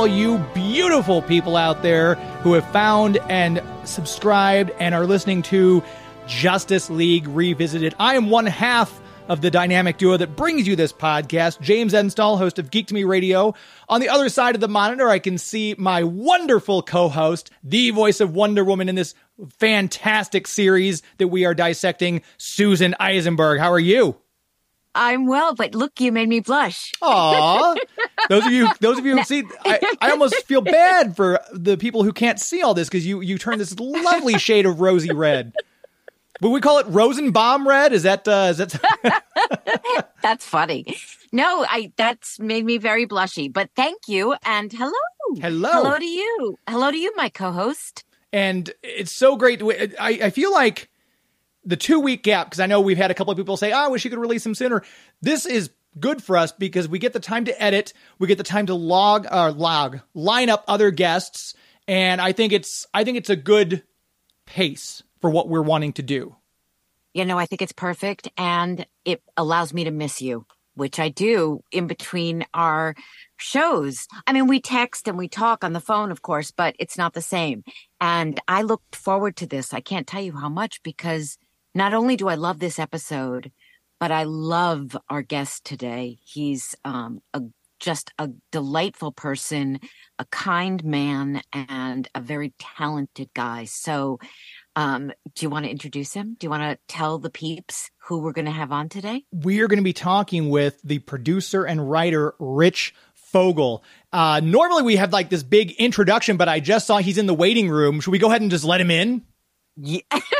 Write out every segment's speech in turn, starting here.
all you beautiful people out there who have found and subscribed and are listening to Justice League Revisited. I am one half of the dynamic duo that brings you this podcast, James Enstall, host of Geek to Me Radio. On the other side of the monitor, I can see my wonderful co-host, the voice of Wonder Woman in this fantastic series that we are dissecting, Susan Eisenberg. How are you? I'm well, but look, you made me blush. Aw. Those of you who see, I almost feel bad for the people who can't see all this because you turn this lovely shade of rosy red. Would we call it Rosenbaum red? Is that That's funny. No, that's made me very blushy, but thank you. And hello. Hello to you. Hello to you, my co-host. And it's so great. I feel like the 2-week gap, because I know we've had a couple of people say, I wish you could release them sooner. This is good for us because we get the time to edit. We get the time to line up other guests. And I think it's a good pace for what we're wanting to do. You know, I think it's perfect, and it allows me to miss you, which I do in between our shows. I mean, we text and we talk on the phone, of course, but it's not the same. And I looked forward to this. I can't tell you how much, because not only do I love this episode, but I love our guest today. He's just a delightful person, a kind man, and a very talented guy. So do you want to introduce him? Do you want to tell the peeps who we're going to have on today? We are going to be talking with the producer and writer, Rich Fogel. Normally we have like this big introduction, but I just saw he's in the waiting room. Should we go ahead and just let him in? Yeah.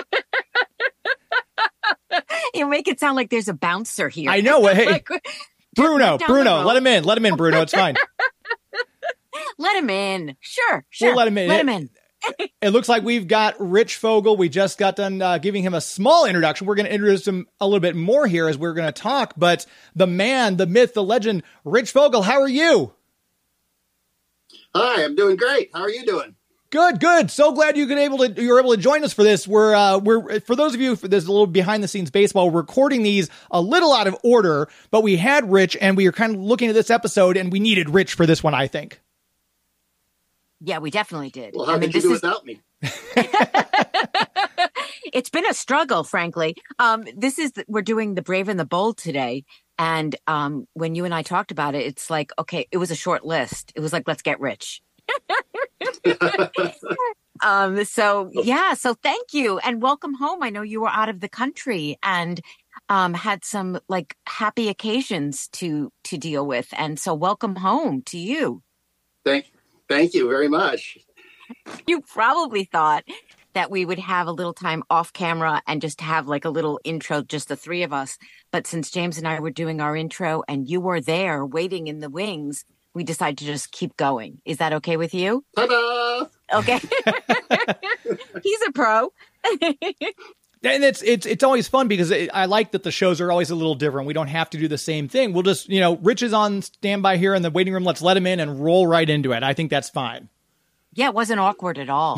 You make it sound like there's a bouncer here. I know. Hey, Bruno, let him in, Bruno. It's fine. Let him in. Sure. We'll let him in. It looks like we've got Rich Fogel. We just got done giving him a small introduction. We're going to introduce him a little bit more here as we're going to talk. But the man, the myth, the legend, Rich Fogel, how are you? Hi, I'm doing great. How are you doing? Good. So glad you were able to join us for this. We're for those of you, there's a little behind the scenes baseball. We're recording these a little out of order, but we had Rich and we were kind of looking at this episode and we needed Rich for this one, I think. Yeah, we definitely did. Well, how did you do without me? It's been a struggle, frankly. We're doing The Brave and the Bold today. And when you and I talked about it, it's like, okay, it was a short list. It was like, let's get Rich. So thank you and welcome home. I know you were out of the country and had some like happy occasions to deal with. And so welcome home to you. Thank you very much. You probably thought that we would have a little time off camera and just have like a little intro, just the three of us. But since James and I were doing our intro and you were there waiting in the wings, we decided to just keep going. Is that okay with you? Ta-da! Okay. He's a pro. And it's always fun because I like that the shows are always a little different. We don't have to do the same thing. We'll just, Rich is on standby here in the waiting room. Let's let him in and roll right into it. I think that's fine. Yeah, it wasn't awkward at all.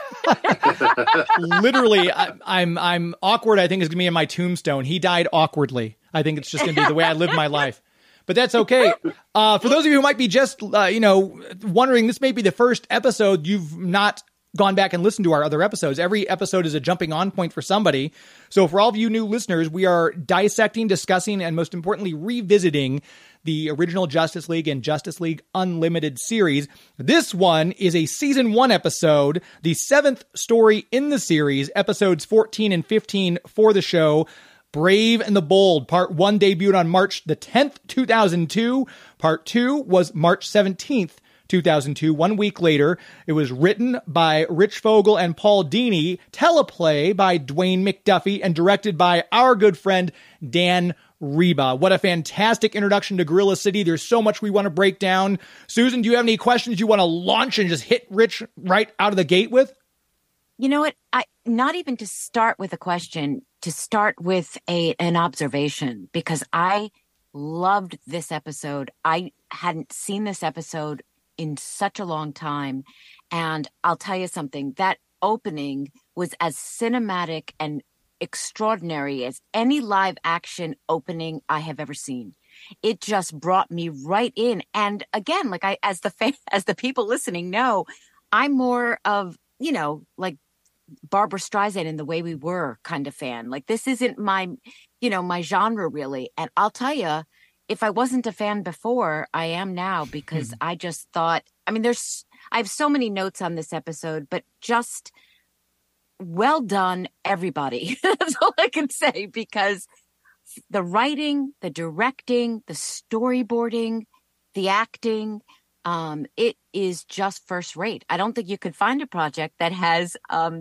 Literally, I'm awkward. I think is going to be in my tombstone. He died awkwardly. I think it's just going to be the way I live my life. But that's okay. For those of you who might be just, wondering, this may be the first episode you've not gone back and listened to our other episodes. Every episode is a jumping on point for somebody. So for all of you new listeners, we are dissecting, discussing, and most importantly, revisiting the original Justice League and Justice League Unlimited series. This one is a season 1 episode, the 7th story in the series, episodes 14 and 15 for the show. Brave and the Bold. Part 1 debuted on March the 10th, 2002. Part 2 was March 17th, 2002. 1 week later, it was written by Rich Fogel and Paul Dini, teleplay by Dwayne McDuffie, and directed by our good friend Dan Reba. What a fantastic introduction to Gorilla City. There's so much we want to break down. Susan, do you have any questions you want to launch and just hit Rich right out of the gate with? You know what? Not even to start with a question, to start with an observation, because I loved this episode. I hadn't seen this episode in such a long time. And I'll tell you something, that opening was as cinematic and extraordinary as any live action opening I have ever seen. it just brought me right in. And again, like as the people listening know, I'm more of, like Barbara Streisand in The Way We Were kind of fan. Like this isn't my genre really. And I'll tell you, if I wasn't a fan before, I am now, because I just thought, I mean, I have so many notes on this episode, but just well done, everybody. That's all I can say, because the writing, the directing, the storyboarding, the acting, it is just first rate. I don't think you could find a project that has,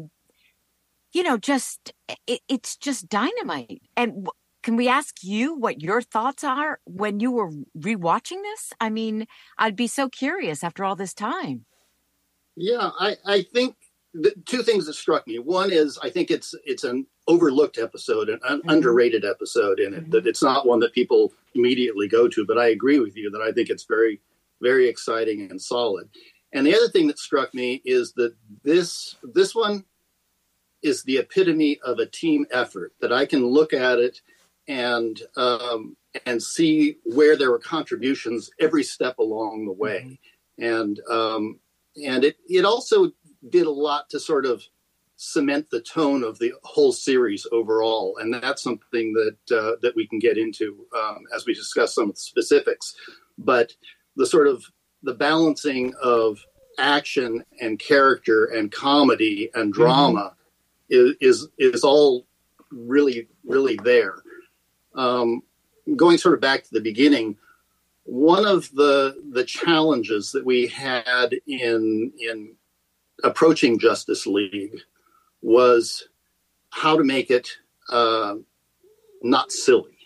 it's just dynamite. And can we ask you what your thoughts are when you were rewatching this? I mean, I'd be so curious after all this time. Yeah, I think the two things that struck me. One is I think it's an overlooked episode, an underrated episode in it, that it's not one that people immediately go to. But I agree with you that I think it's very, very exciting and solid. And the other thing that struck me is that this one is the epitome of a team effort, that I can look at it and see where there were contributions every step along the way. And it also did a lot to sort of cement the tone of the whole series overall. And that's something that we can get into as we discuss some of the specifics. But the balancing of action and character and comedy and drama is all really, really there. Going sort of back to the beginning, one of the challenges that we had in approaching Justice League was how to make it not silly.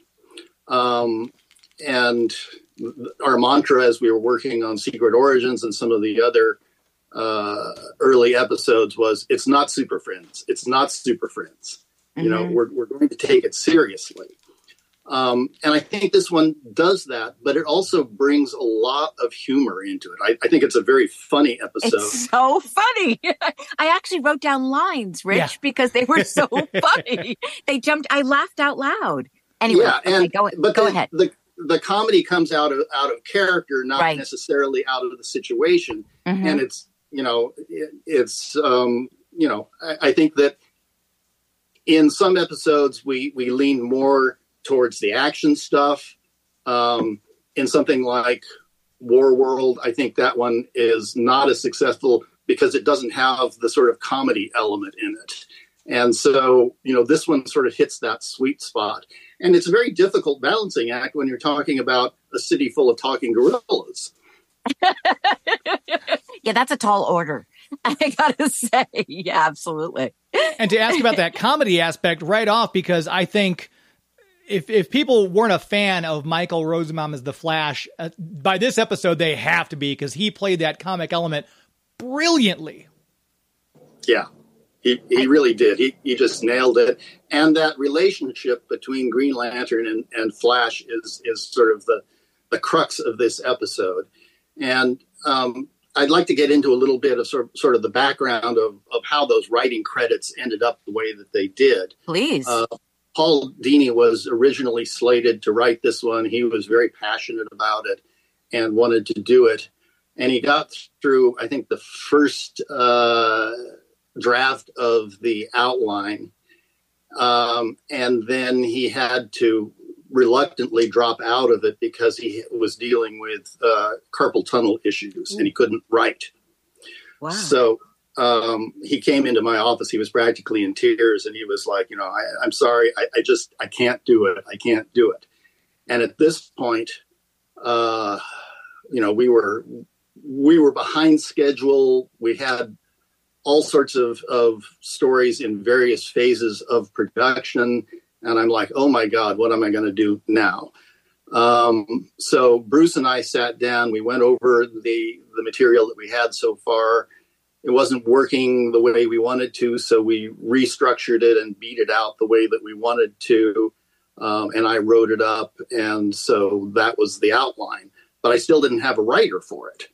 And our mantra as we were working on Secret Origins and some of the other early episodes was, it's not Super Friends. It's not Super Friends. We're going to take it seriously. And I think this one does that, but it also brings a lot of humor into it. I think it's a very funny episode. It's so funny. I actually wrote down lines, Rich, because they were so funny. I laughed out loud. Anyway, go ahead. The comedy comes out of character, not necessarily out of the situation. And it's, I think that in some episodes we lean more towards the action stuff. In something like War World, I think that one is not as successful because it doesn't have the sort of comedy element in it. And so, this one sort of hits that sweet spot. And it's a very difficult balancing act when you're talking about a city full of talking gorillas. Yeah, that's a tall order, I gotta say. Yeah, absolutely. And to ask about that comedy aspect right off, because I think if people weren't a fan of Michael Rosenbaum as the Flash, by this episode they have to be, because he played that comic element brilliantly. Yeah, he really did. He just nailed it. And that relationship between Green Lantern and Flash is sort of the crux of this episode. And I'd like to get into a little bit of sort of the background of how those writing credits ended up the way that they did. Please. Paul Dini was originally slated to write this one. He was very passionate about it and wanted to do it. And he got through, I think, the first draft of the outline. And then he had to reluctantly drop out of it because he was dealing with carpal tunnel issues and he couldn't write. Wow. So he came into my office. He was practically in tears and he was like, I'm sorry. I can't do it. I can't do it. And at this point, we were behind schedule. We had all sorts of stories in various phases of production. And I'm like, oh my God, what am I going to do now? So Bruce and I sat down, we went over the material that we had so far. It wasn't working the way we wanted to, so we restructured it and beat it out the way that we wanted to. And I wrote it up. And so that was the outline, but I still didn't have a writer for it.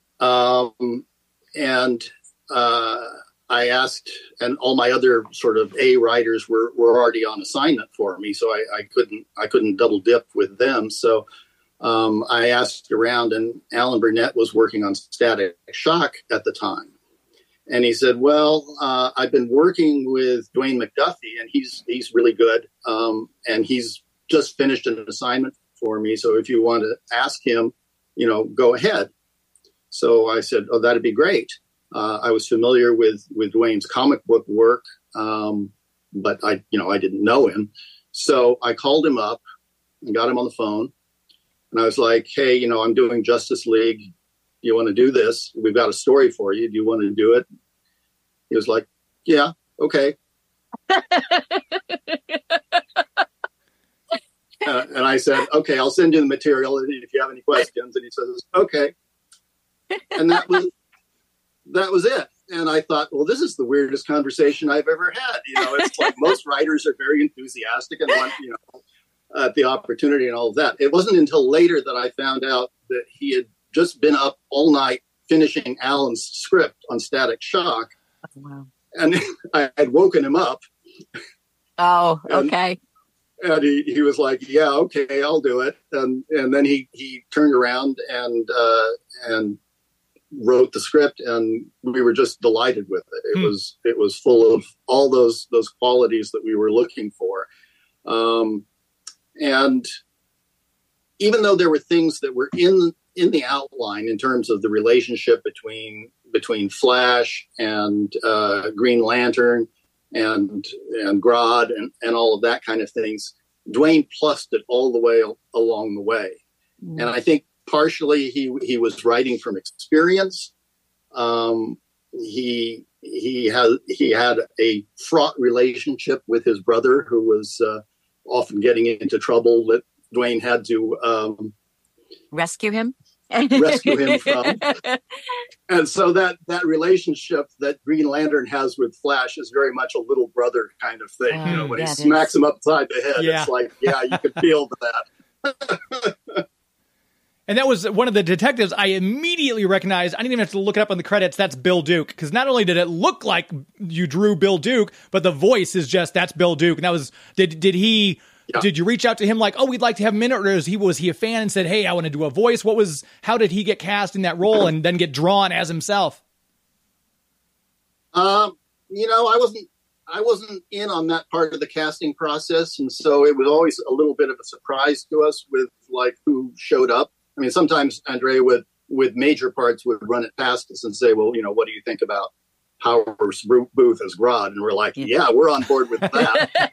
I asked, and all my other sort of A writers were already on assignment for me, so I couldn't double dip with them. So I asked around, and Alan Burnett was working on Static Shock at the time. And he said, well, I've been working with Dwayne McDuffie, and he's really good. And he's just finished an assignment for me. So if you want to ask him, go ahead. So I said, oh, that'd be great. I was familiar with Dwayne's comic book work, but I didn't know him. So I called him up and got him on the phone. And I was like, hey, I'm doing Justice League. You want to do this? We've got a story for you. Do you want to do it? He was like, yeah, okay. And I said, okay, I'll send you the material if you have any questions. And he says, okay. And that was it. And I thought, well, this is the weirdest conversation I've ever had. It's like most writers are very enthusiastic and want, at the opportunity and all of that. It wasn't until later that I found out that he had just been up all night finishing Alan's script on Static Shock. Wow. And I had woken him up. Oh, okay. And he was like, yeah, okay, I'll do it. And then he turned around and wrote the script, and we were just delighted with it. It was full of all those qualities that we were looking for. And even though there were things that were in the outline in terms of the relationship between Flash and Green Lantern and Grodd and all of that kind of things, Dwayne plussed it all the way along the way. Mm. And I think partially he was writing from experience. He had a fraught relationship with his brother, who was often getting into trouble that Dwayne had to rescue him from. And so that relationship that Green Lantern has with Flash is very much a little brother kind of thing. When he smacks him upside the head, it's like, yeah, you could feel that. And that was one of the detectives I immediately recognized. I didn't even have to look it up on the credits. That's Bill Duke. Because not only did it look like you drew Bill Duke, but the voice is just, that's Bill Duke. And that was, did you reach out to him like, oh, we'd like to have him in it? Or was he a fan and said, hey, I want to do a voice? How did he get cast in that role and then get drawn as himself? I wasn't in on that part of the casting process. And so it was always a little bit of a surprise to us with like who showed up. I mean, sometimes Andre with major parts would run it past us and say, well, what do you think about Howard Booth as Grodd? And we're like, yeah, we're on board with that.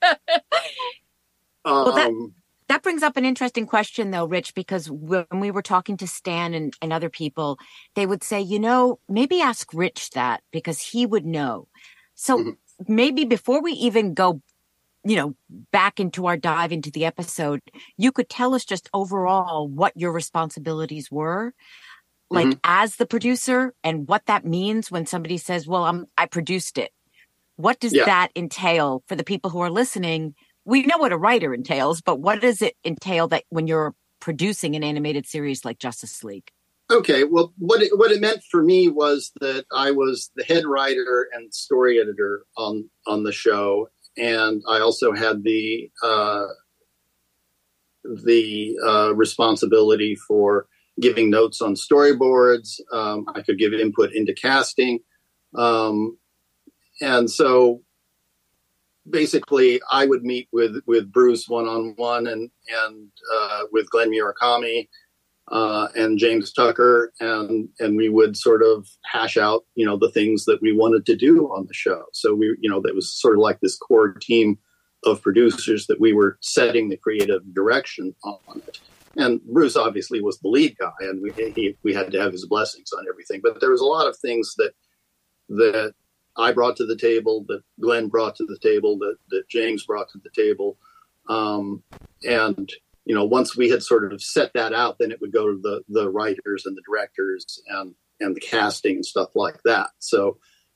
Well, that brings up an interesting question, though, Rich, because when we were talking to Stan and other people, they would say, maybe ask Rich that because he would know. So maybe before we even go, back into our dive into the episode, you could tell us just overall what your responsibilities were, like as the producer, and what that means when somebody says, well, I produced it. What does that entail for the people who are listening? We know what a writer entails, but what does it entail that when you're producing an animated series like Justice League? Okay, well, what it meant for me was that I was the head writer and story editor on the show, and I also had the responsibility for giving notes on storyboards. I could give input into casting, and so basically, I would meet with Bruce one-on-one and with Glenn Murakami and James Tucker, and we would sort of hash out, the things that we wanted to do on the show. So that was sort of like this core team of producers that we were setting the creative direction on it. And Bruce obviously was the lead guy, and we had to have his blessings on everything. But there was a lot of things that I brought to the table, that Glenn brought to the table, that James brought to the table. And once we had sort of set that out, then it would go to the writers and the directors and the casting and stuff like that. So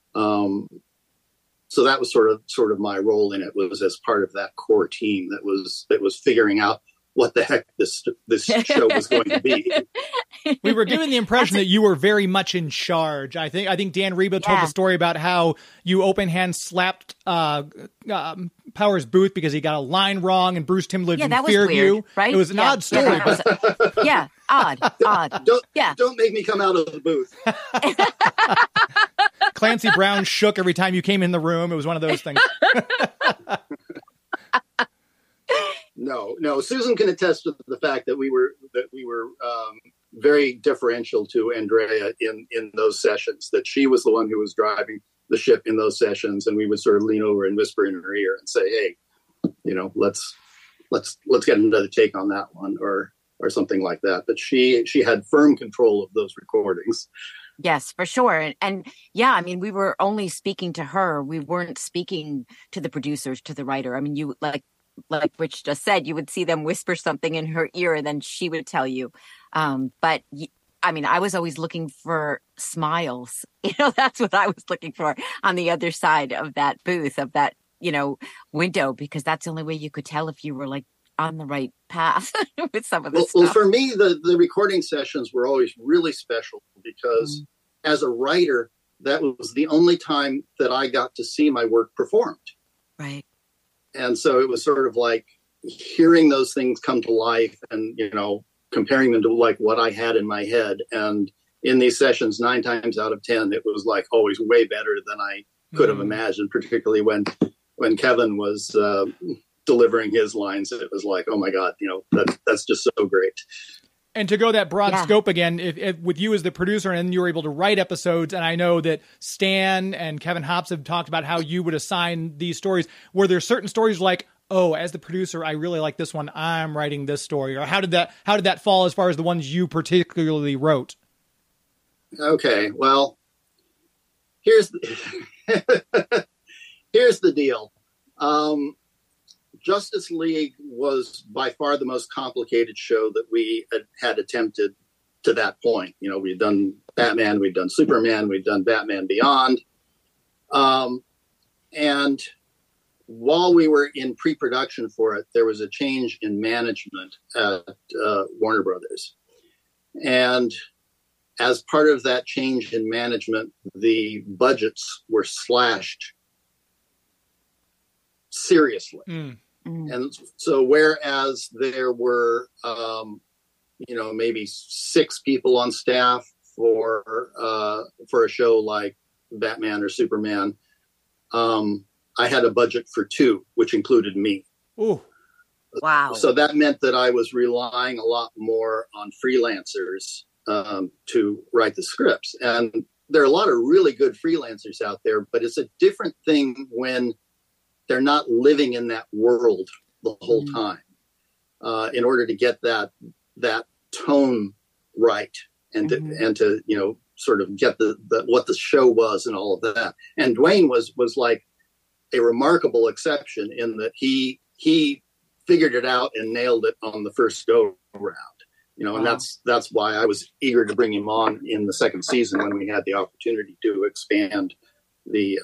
that was sort of my role in it, was as part of that core team that was figuring out what the heck this show was going to be. We were given the impression that you were very much in charge. I think Dan Reba told the story about how you open hand slapped Powers Booth because he got a line wrong, and Bruce Timm lived in Fairview. Weird, right? It was an odd story. Odd. Don't make me come out of the booth. Clancy Brown shook every time you came in the room. It was one of those things. No. Susan can attest to the fact that we were very differential to Andrea in those sessions. That she was the one who was driving the ship in those sessions, and we would sort of lean over and whisper in her ear and say, "Hey, let's get another take on that one," or something like that. But she had firm control of those recordings. Yes, for sure. And yeah, I mean, we were only speaking to her. We weren't speaking to the producers, to the writer. I mean, you like Rich just said, you would see them whisper something in her ear and then she would tell you. But I mean, I was always looking for smiles. That's what I was looking for on the other side of that booth, of that, window, because that's the only way you could tell if you were like on the right path with some of this stuff. Well, for me, the recording sessions were always really special because as a writer, that was the only time that I got to see my work performed. Right. And so it was sort of like hearing those things come to life and, comparing them to like what I had in my head. And in these sessions, 9 times out of 10, it was like always way better than I could have imagined, particularly when Kevin was delivering his lines. It was like, oh my God, that's just so great. And to go that broad scope again, if with you as the producer and you were able to write episodes, and I know that Stan and Kevin Hops have talked about how you would assign these stories, were there certain stories like, oh, as the producer, I really like this one, I'm writing this story? Or how did that fall as far as the ones you particularly wrote? Okay, well, here's the deal. Justice League was by far the most complicated show that we had attempted to that point. We'd done Batman, we'd done Superman, we'd done Batman Beyond. And while we were in pre-production for it, there was a change in management at Warner Brothers. And as part of that change in management, the budgets were slashed seriously. And so whereas there were, maybe 6 people on staff for a show like Batman or Superman, I had a budget for 2, which included me. Ooh. Wow. So that meant that I was relying a lot more on freelancers to write the scripts. And there are a lot of really good freelancers out there, but it's a different thing when they're not living in that world the whole time, in order to get that tone right and to sort of get the what the show was and all of that. And Dwayne was like a remarkable exception in that he figured it out and nailed it on the first go around. And that's why I was eager to bring him on in the second season when we had the opportunity to expand the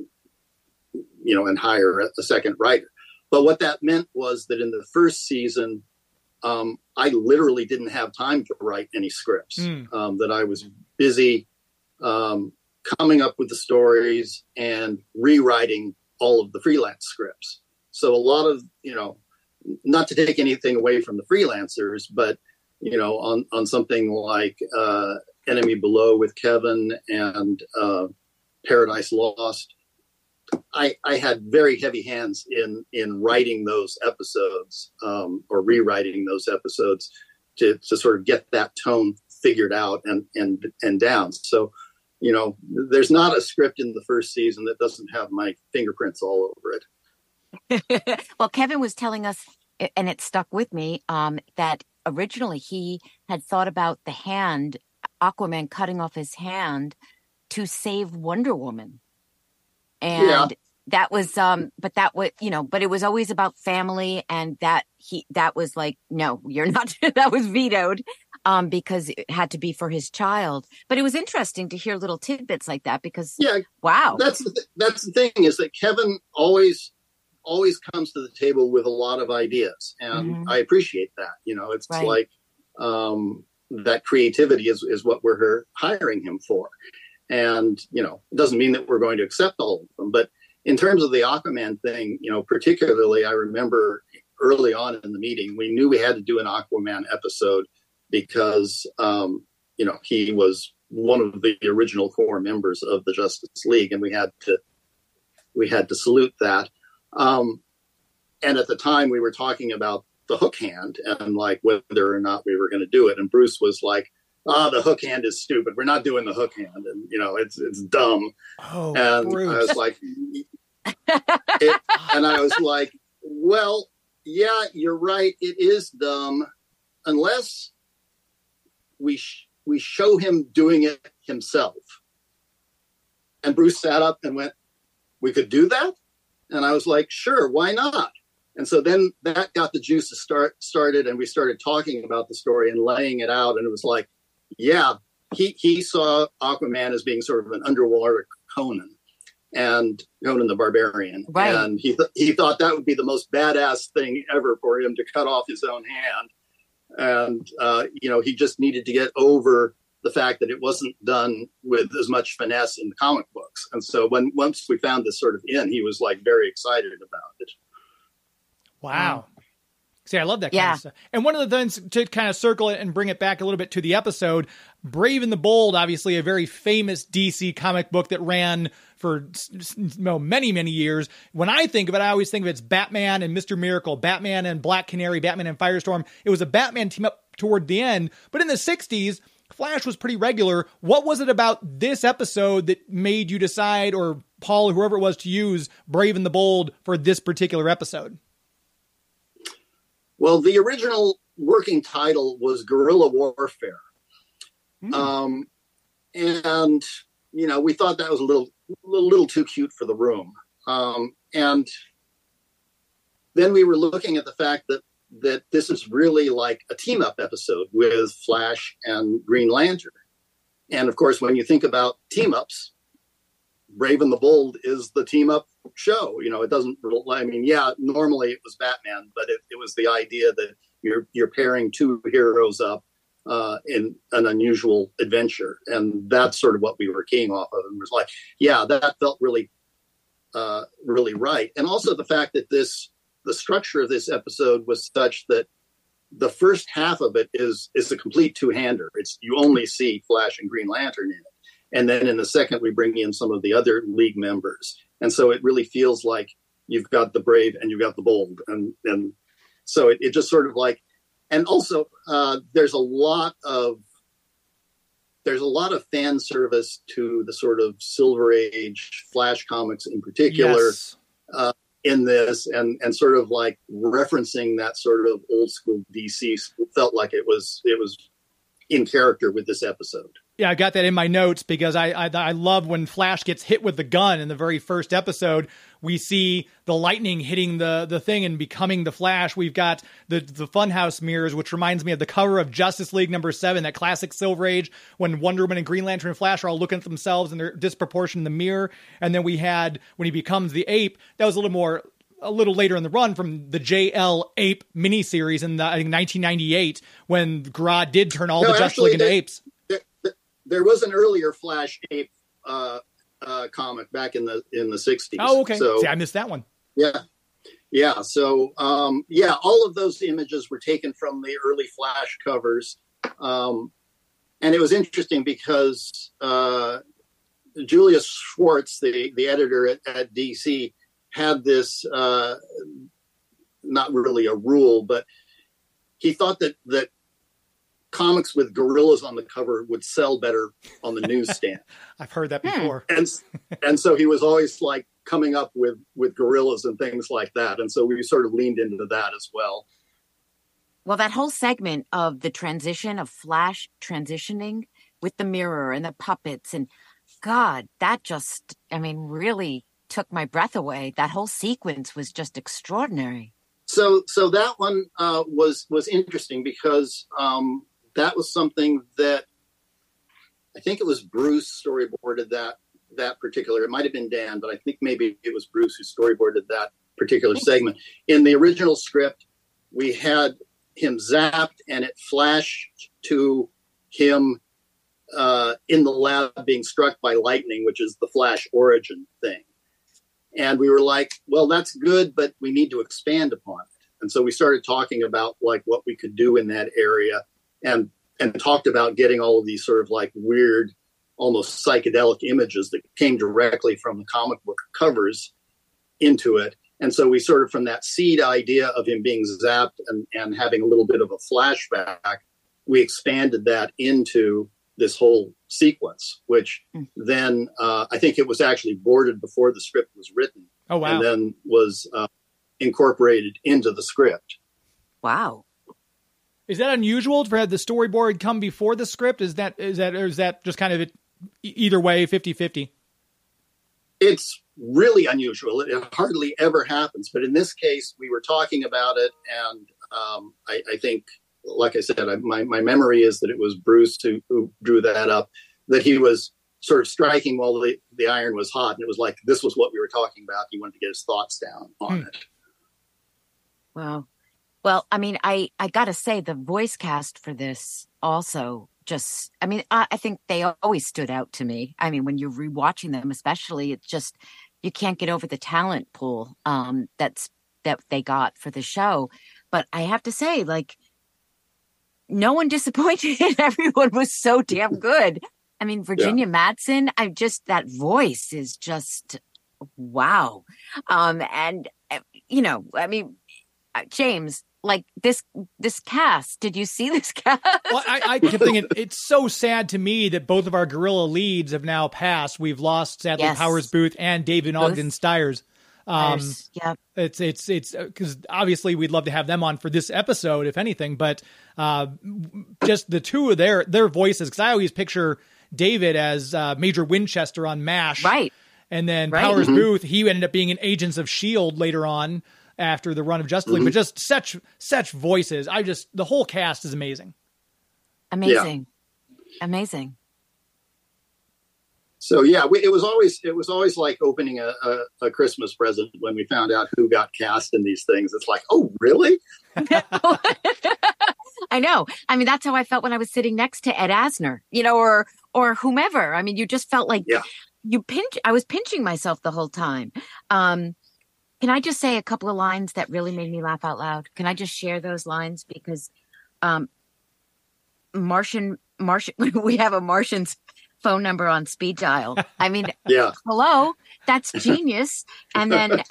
and hire a second writer. But what that meant was that in the first season, I literally didn't have time to write any scripts, that I was busy coming up with the stories and rewriting all of the freelance scripts. So a lot of, not to take anything away from the freelancers, but, on something like Enemy Below with Kevin and Paradise Lost, I had very heavy hands in writing those episodes or rewriting those episodes to sort of get that tone figured out and down. So, there's not a script in the first season that doesn't have my fingerprints all over it. Well, Kevin was telling us, and it stuck with me, that originally he had thought about the hand, Aquaman cutting off his hand to save Wonder Woman. And that was, but it was always about family, and that was like, no, you're not, that was vetoed, because it had to be for his child. But it was interesting to hear little tidbits like that because, wow. That's the thing is that Kevin always always comes to the table with a lot of ideas, and I appreciate that. It's like that creativity is what we're hiring him for. And, it doesn't mean that we're going to accept all of them. But in terms of the Aquaman thing, particularly, I remember early on in the meeting, we knew we had to do an Aquaman episode because, he was one of the original core members of the Justice League, and we had to salute that. And at the time we were talking about the hook hand and like whether or not we were going to do it. And Bruce was like, the hook hand is stupid. We're not doing the hook hand. And, it's dumb. Oh, and Bruce. I was like, and I was like, well, yeah, you're right. It is dumb unless we show him doing it himself. And Bruce sat up and went, we could do that? And I was like, sure, why not? And so then that got the juices started, and we started talking about the story and laying it out. And it was like, yeah, he saw Aquaman as being sort of an underwater Conan, and Conan the Barbarian. Right. And he thought that would be the most badass thing ever for him to cut off his own hand. And, he just needed to get over the fact that it wasn't done with as much finesse in the comic books. And so once we found this sort of in, he was like very excited about it. Wow. See, I love that kind of stuff. And one of the things to kind of circle it and bring it back a little bit to the episode, Brave and the Bold, obviously a very famous DC comic book that ran for many, many years. When I think of it, I always think of it's Batman and Mr. Miracle, Batman and Black Canary, Batman and Firestorm. It was a Batman team up toward the end. But in the 60s, Flash was pretty regular. What was it about this episode that made you decide, or Paul, or whoever it was, to use Brave and the Bold for this particular episode? Well, the original working title was Guerrilla Warfare. And, we thought that was a little too cute for the room. And then we were looking at the fact that this is really like a team-up episode with Flash and Green Lantern. And, of course, when you think about team-ups, Brave and the Bold is the team-up show. It doesn't, normally it was Batman, but it was the idea that you're pairing two heroes up in an unusual adventure. And that's sort of what we were keying off of. And was like, yeah, that felt really, really right. And also the fact that the structure of this episode was such that the first half of it is a complete two-hander. You only see Flash and Green Lantern in it. And then in the second, we bring in some of the other League members. And so it really feels like you've got the Brave and you've got the Bold. And so it just sort of like, and also there's a lot of fan service to the sort of Silver Age Flash comics in particular. Yes. In this, and sort of like referencing that sort of old school DC felt like it was in character with this episode. Yeah, I got that in my notes because I love when Flash gets hit with the gun in the very first episode. We see the lightning hitting the thing and becoming the Flash. We've got the Funhouse mirrors, which reminds me of the cover of Justice League #7, that classic Silver Age, when Wonder Woman and Green Lantern and Flash are all looking at themselves and they're disproportionate in the mirror. And then we had, when he becomes the ape, that was a little later in the run from the JL Ape miniseries in I think 1998, when Grodd did turn all the Justice League into apes. There was an earlier Flash Ape comic back in the 60s. Oh, okay. So, see, I missed that one. Yeah. So, all of those images were taken from the early Flash covers. And it was interesting because Julius Schwartz, the editor at DC, had this, not really a rule, but he thought that comics with gorillas on the cover would sell better on the newsstand. I've heard that before. And so he was always like coming up with gorillas and things like that. And so we sort of leaned into that as well. Well, that whole segment of the transition of Flash transitioning with the mirror and the puppets, and God, that just, really took my breath away. That whole sequence was just extraordinary. So that one was interesting because that was something that I think it was Bruce storyboarded that particular. It might have been Dan, but I think maybe it was Bruce who storyboarded that particular segment. In the original script, we had him zapped and it flashed to him in the lab being struck by lightning, which is the Flash origin thing. And we were like, well, that's good, but we need to expand upon it. And so we started talking about like what we could do in that area, and talked about getting all of these sort of like weird, almost psychedelic images that came directly from the comic book covers into it. And so we sort of, from that seed idea of him being zapped and having a little bit of a flashback, we expanded that into this whole sequence, which then I think it was actually boarded before the script was written. Oh, wow. And then was incorporated into the script. Wow. Is that unusual to have the storyboard come before the script? Is that just kind of either way, 50-50? It's really unusual. It hardly ever happens. But in this case, we were talking about it. And I think, like I said, my memory is that it was Bruce who drew that up, that he was sort of striking while the iron was hot. And it was like, this was what we were talking about. He wanted to get his thoughts down on it. Wow. Well, I mean, I got to say the voice cast for this also just, I mean, I think they always stood out to me. I mean, when you're rewatching them, especially, it's just, you can't get over the talent pool that they got for the show. But I have to say, like, no one disappointed. Everyone was so damn good. I mean, Virginia Madsen, that voice is just, wow. And, you know, I mean, James, like this cast, did you see this cast? Well, I kept thinking, it's so sad to me that both of our gorilla leads have now passed. We've lost, sadly, Powers Booth and David Ogden Stiers. Yeah, it's because obviously we'd love to have them on for this episode, if anything, but just the two of their voices, because I always picture David as Major Winchester on MASH, right? And then Powers Booth, he ended up being in Agents of S.H.I.E.L.D. later on after the run of Justice League, but just such voices. The whole cast is amazing. Amazing. So yeah, it was always like opening a Christmas present when we found out who got cast in these things. It's like, oh, really? I know. I mean, that's how I felt when I was sitting next to Ed Asner, you know, or whomever. I mean, you just felt like I was pinching myself the whole time. Can I just say a couple of lines that really made me laugh out loud? Can I just share those lines? Because Martian, we have a Martian's phone number on speed dial. I mean, hello, that's genius. And then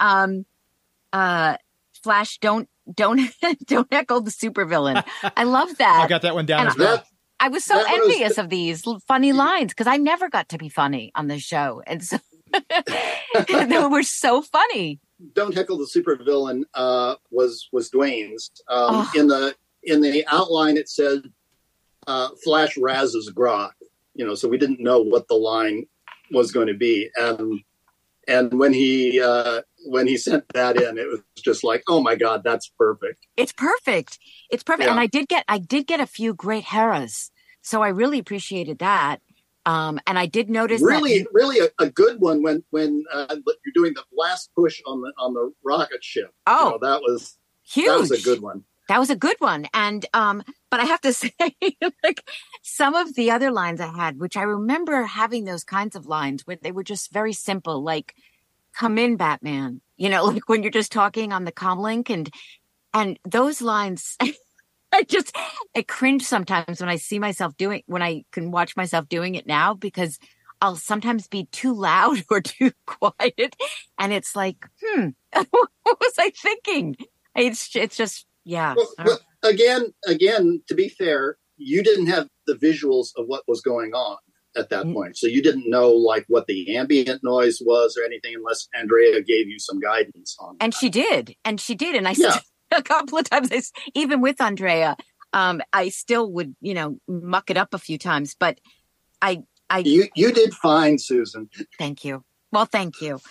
Flash, don't heckle the supervillain. I love that. I got that one down as well. I was so envious of these funny lines because I never got to be funny on this show. And so they were so funny. Don't heckle the supervillain was Dwayne's. In the outline, it said Flash razzes Grodd. You know, so we didn't know what the line was going to be, and when he sent that in, it was just like, oh my God, that's perfect. It's perfect. Yeah. And I did get a few great Heras, so I really appreciated that. And I did notice really a good one when you're doing the last push on the rocket ship. Oh, you know, that was huge. That was a good one. That was a good one. And but I have to say, like, some of the other lines I had, which I remember having those kinds of lines where they were just very simple, like, come in, Batman. You know, like when you're just talking on the comlink, and those lines I cringe sometimes when I see myself when I can watch myself doing it now, because I'll sometimes be too loud or too quiet. And it's like, what was I thinking? It's just, yeah. Well, again, to be fair, you didn't have the visuals of what was going on at that point. So you didn't know like what the ambient noise was or anything unless Andrea gave you some guidance on that. And she did. And I said a couple of times, even with Andrea, I still would, you know, muck it up a few times, but you did fine, Susan. Thank you. Well, thank you.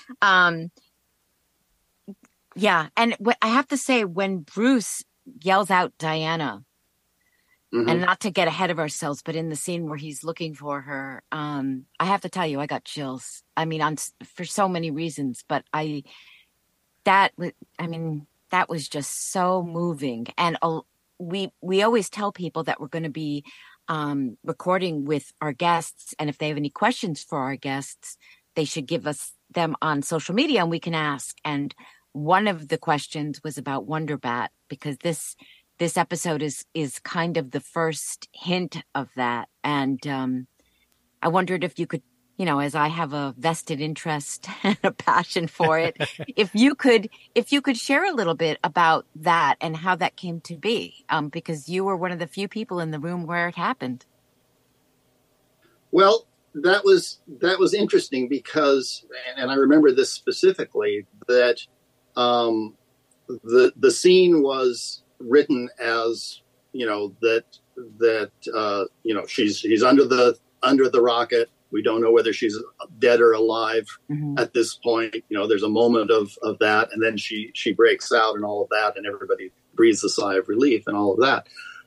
Yeah. And I have to say, when Bruce yells out Diana, and not to get ahead of ourselves, but in the scene where he's looking for her, I have to tell you, I got chills. I mean, for so many reasons, but I mean, that was just so moving. And we always tell people that we're going to be recording with our guests. And if they have any questions for our guests, they should give us them on social media and we can ask. And one of the questions was about Wonderbat, because this episode is kind of the first hint of that. And I wondered if you could, as I have a vested interest and a passion for it, if you could share a little bit about that and how that came to be, because you were one of the few people in the room where it happened. Well, that was interesting because, and I remember this specifically, that the scene was written as, that she's under the rocket. We don't know whether she's dead or alive at this point. There's a moment of that, and then she breaks out and all of that, and everybody breathes a sigh of relief and all of that.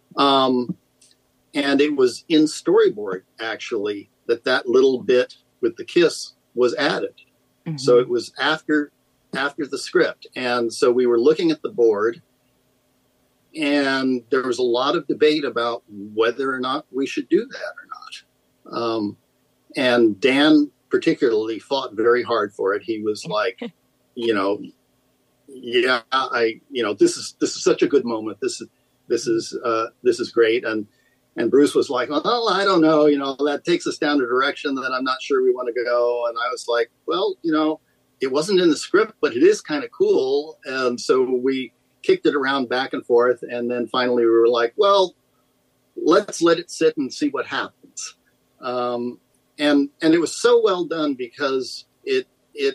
And it was in storyboard, actually, that little bit with the kiss was added. Mm-hmm. So it was after the script. And so we were looking at the board, and there was a lot of debate about whether or not we should do that or not. And Dan particularly fought very hard for it. He was like, this is such a good moment. This is great. And Bruce was like, well, I don't know, that takes us down a direction that I'm not sure we want to go. And I was like, well, it wasn't in the script, but it is kind of cool. And so we kicked it around back and forth. And then finally we were like, well, let's let it sit and see what happens. And it was so well done because it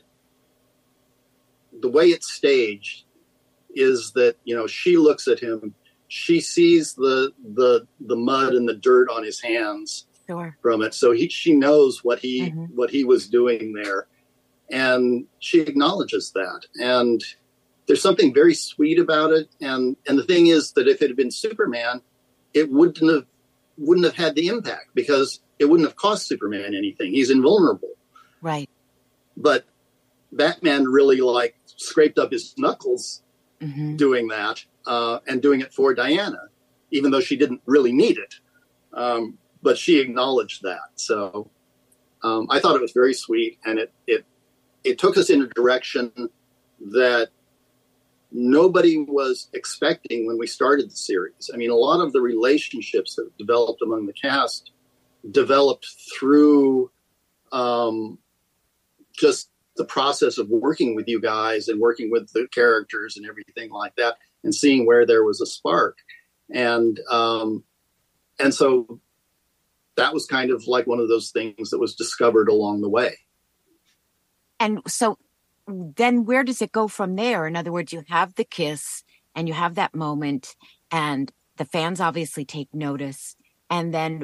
the way it's staged is that, she looks at him, she sees the mud and the dirt on his hands from it. So she knows what he was doing there, and she acknowledges that. And there's something very sweet about it. And the thing is that if it had been Superman, it wouldn't have had the impact because it wouldn't have cost Superman anything. He's invulnerable. Right. But Batman really scraped up his knuckles doing that and doing it for Diana, even though she didn't really need it. But she acknowledged that. So I thought it was very sweet. And it took us in a direction that nobody was expecting when we started the series. I mean, a lot of the relationships that developed among the cast developed through just the process of working with you guys and working with the characters and everything like that, and seeing where there was a spark. And so that was kind of like one of those things that was discovered along the way. And so then where does it go from there? In other words, you have the kiss and you have that moment, and the fans obviously take notice. And then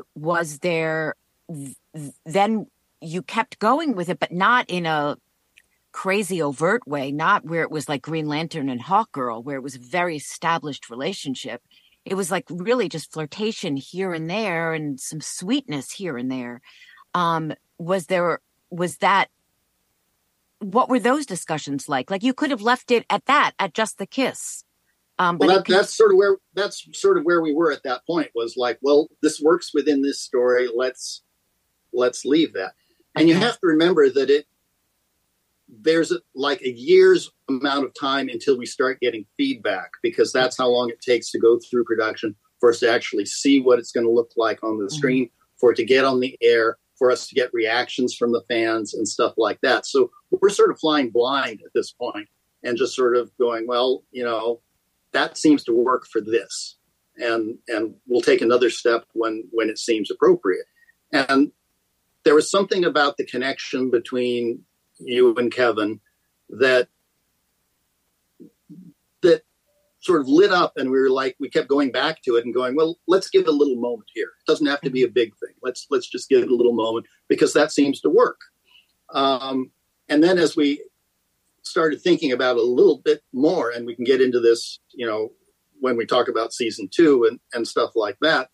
then you kept going with it, but not in a crazy overt way, not where it was like Green Lantern and Hawkgirl, where it was a very established relationship. It was like really just flirtation here and there and some sweetness here and there. What were those discussions like? Like, you could have left it at just the kiss. That's sort of where we were at that point, was like, well, this works within this story. Let's leave that. And you have to remember that there's a year's amount of time until we start getting feedback, because that's how long it takes to go through production for us to actually see what it's going to look like on the screen, for it to get on the air, for us to get reactions from the fans and stuff like that. So we're sort of flying blind at this point and just sort of going, well, that seems to work for this. And we'll take another step when it seems appropriate. And there was something about the connection between you and Kevin that sort of lit up, and we kept going back to it and going, well, let's give it a little moment here. It doesn't have to be a big thing. Let's just give it a little moment, because that seems to work. And then as we started thinking about it a little bit more, and we can get into this, when we talk about season 2 and stuff like that,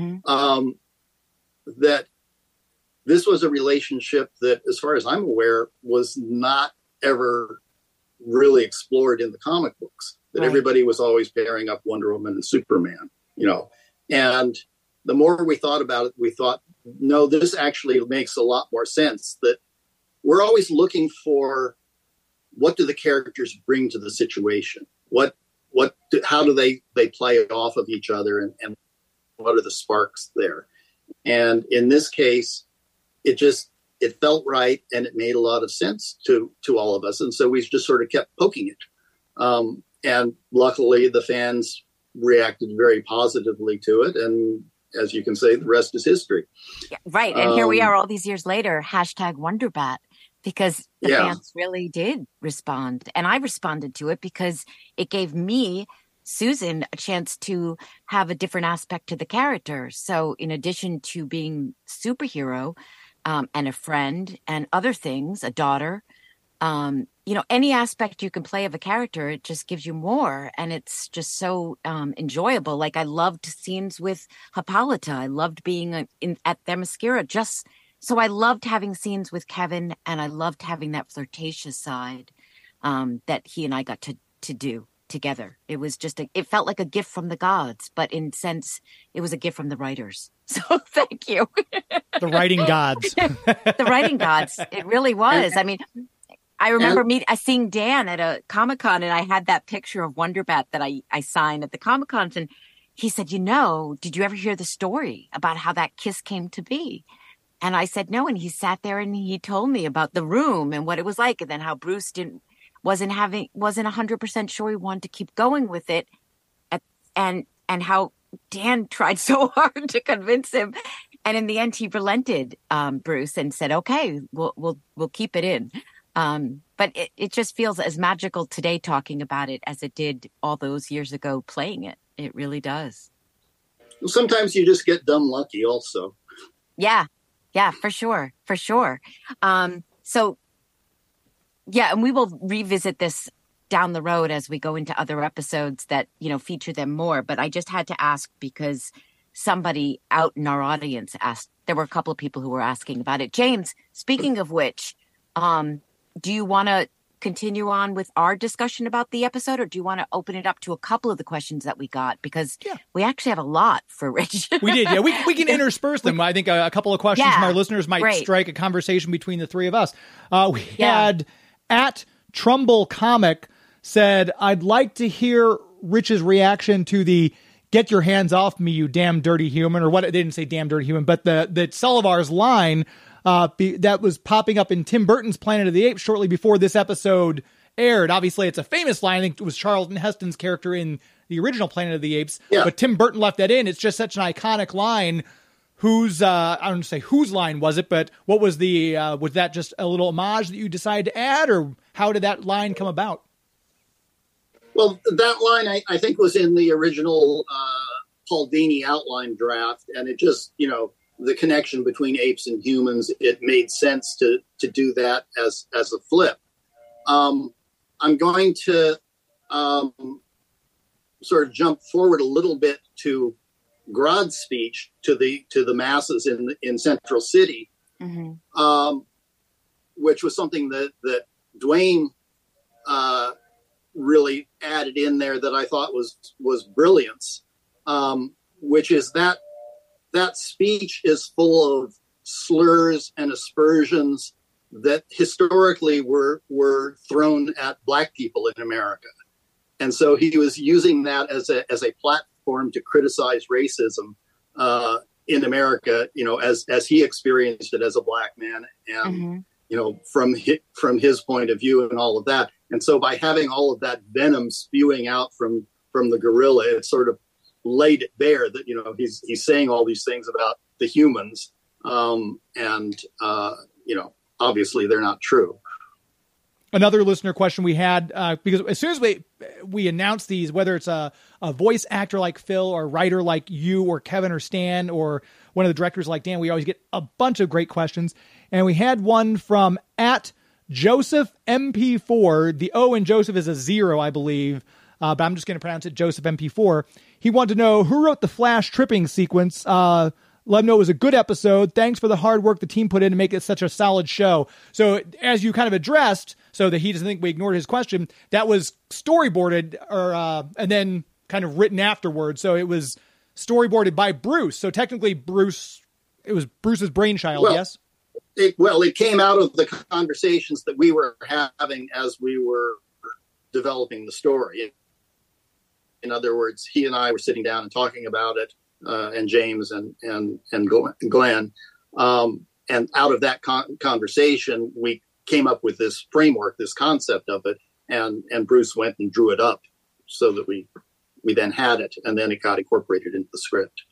that this was a relationship that, as far as I'm aware, was not ever really explored in the comic books, that everybody was always pairing up Wonder Woman and Superman, and the more we thought about it, we thought, no, this actually makes a lot more sense, that we're always looking for what do the characters bring to the situation? How do they play off of each other, and what are the sparks there? And in this case, it felt right, and it made a lot of sense to all of us. And so we just sort of kept poking it. And luckily the fans reacted very positively to it. And as you can say, the rest is history. Yeah, right. And here we are all these years later, #WonderBat, because the fans really did respond. And I responded to it because it gave me, Susan, a chance to have a different aspect to the character. So in addition to being superhero and a friend and other things, a daughter, any aspect you can play of a character, it just gives you more. And it's just so enjoyable. Like, I loved scenes with Hippolyta. I loved being at Themyscira. So I loved having scenes with Kevin, and I loved having that flirtatious side that he and I got to do together. It was it felt like a gift from the gods, but in sense, it was a gift from the writers. So thank you. The writing gods. The writing gods. It really was. I mean, I remember seeing Dan at a Comic-Con, and I had that picture of WonderBat that I signed at the Comic-Con, and he said, did you ever hear the story about how that kiss came to be? And I said, no. And he sat there and he told me about the room and what it was like, and then how Bruce wasn't 100% sure he wanted to keep going with it, and how Dan tried so hard to convince him, and in the end he relented, Bruce, and said, okay, we'll keep it in. But it just feels as magical today talking about it as it did all those years ago playing it. It really does. Well, sometimes you just get dumb lucky also. Yeah, for sure. And we will revisit this down the road as we go into other episodes that, feature them more. But I just had to ask because somebody out in our audience asked. There were a couple of people who were asking about it. James, speaking of which, do you want to continue on with our discussion about the episode, or do you want to open it up to a couple of the questions that we got? Because we actually have a lot for Rich. We did. Yeah, we can intersperse them. I think a couple of questions from our listeners might strike a conversation between the three of us. We had at Trumbull Comic said, I'd like to hear Rich's reaction to the "get your hands off me, you damn dirty human," or what, they didn't say damn dirty human, but the Sullivar's line that was popping up in Tim Burton's Planet of the Apes shortly before this episode aired. Obviously, it's a famous line. I think it was Charlton Heston's character in the original Planet of the Apes, but Tim Burton left that in. It's just such an iconic line. I don't say whose line was it, but what was was that just a little homage that you decided to add, or how did that line come about? Well, that line, I think, was in the original Paul Dini outline draft, and it just, the connection between apes and humans, it made sense to do that as a flip. I'm going to sort of jump forward a little bit to Grodd's speech to the masses in Central City, which was something that Dwayne really added in there that I thought was brilliance, which is that speech is full of slurs and aspersions that historically were thrown at Black people in America. And so he was using that as a platform to criticize racism in America, as he experienced it as a Black man, and from his point of view and all of that. And so by having all of that venom spewing out from the gorilla, it sort of laid it bare that, he's saying all these things about the humans. Obviously they're not true. Another listener question we had, because as soon as we announced these, whether it's a voice actor like Phil or a writer like you or Kevin or Stan or one of the directors like Dan, we always get a bunch of great questions. And we had one from at Joseph MP4. The O in Joseph is a 0, I believe, but I'm just going to pronounce it Joseph MP4. He wanted to know who wrote the Flash tripping sequence. Let them know it was a good episode. Thanks for the hard work the team put in to make it such a solid show. So as you kind of addressed, so that he doesn't think we ignored his question, that was storyboarded and then kind of written afterwards. So it was storyboarded by Bruce. So technically it was Bruce's brainchild, yes? It came out of the conversations that we were having as we were developing the story. In other words, he and I were sitting down and talking about it, and James and Glenn. And out of that conversation, we came up with this framework, this concept of it, and Bruce went and drew it up so that we then had it, and then it got incorporated into the script.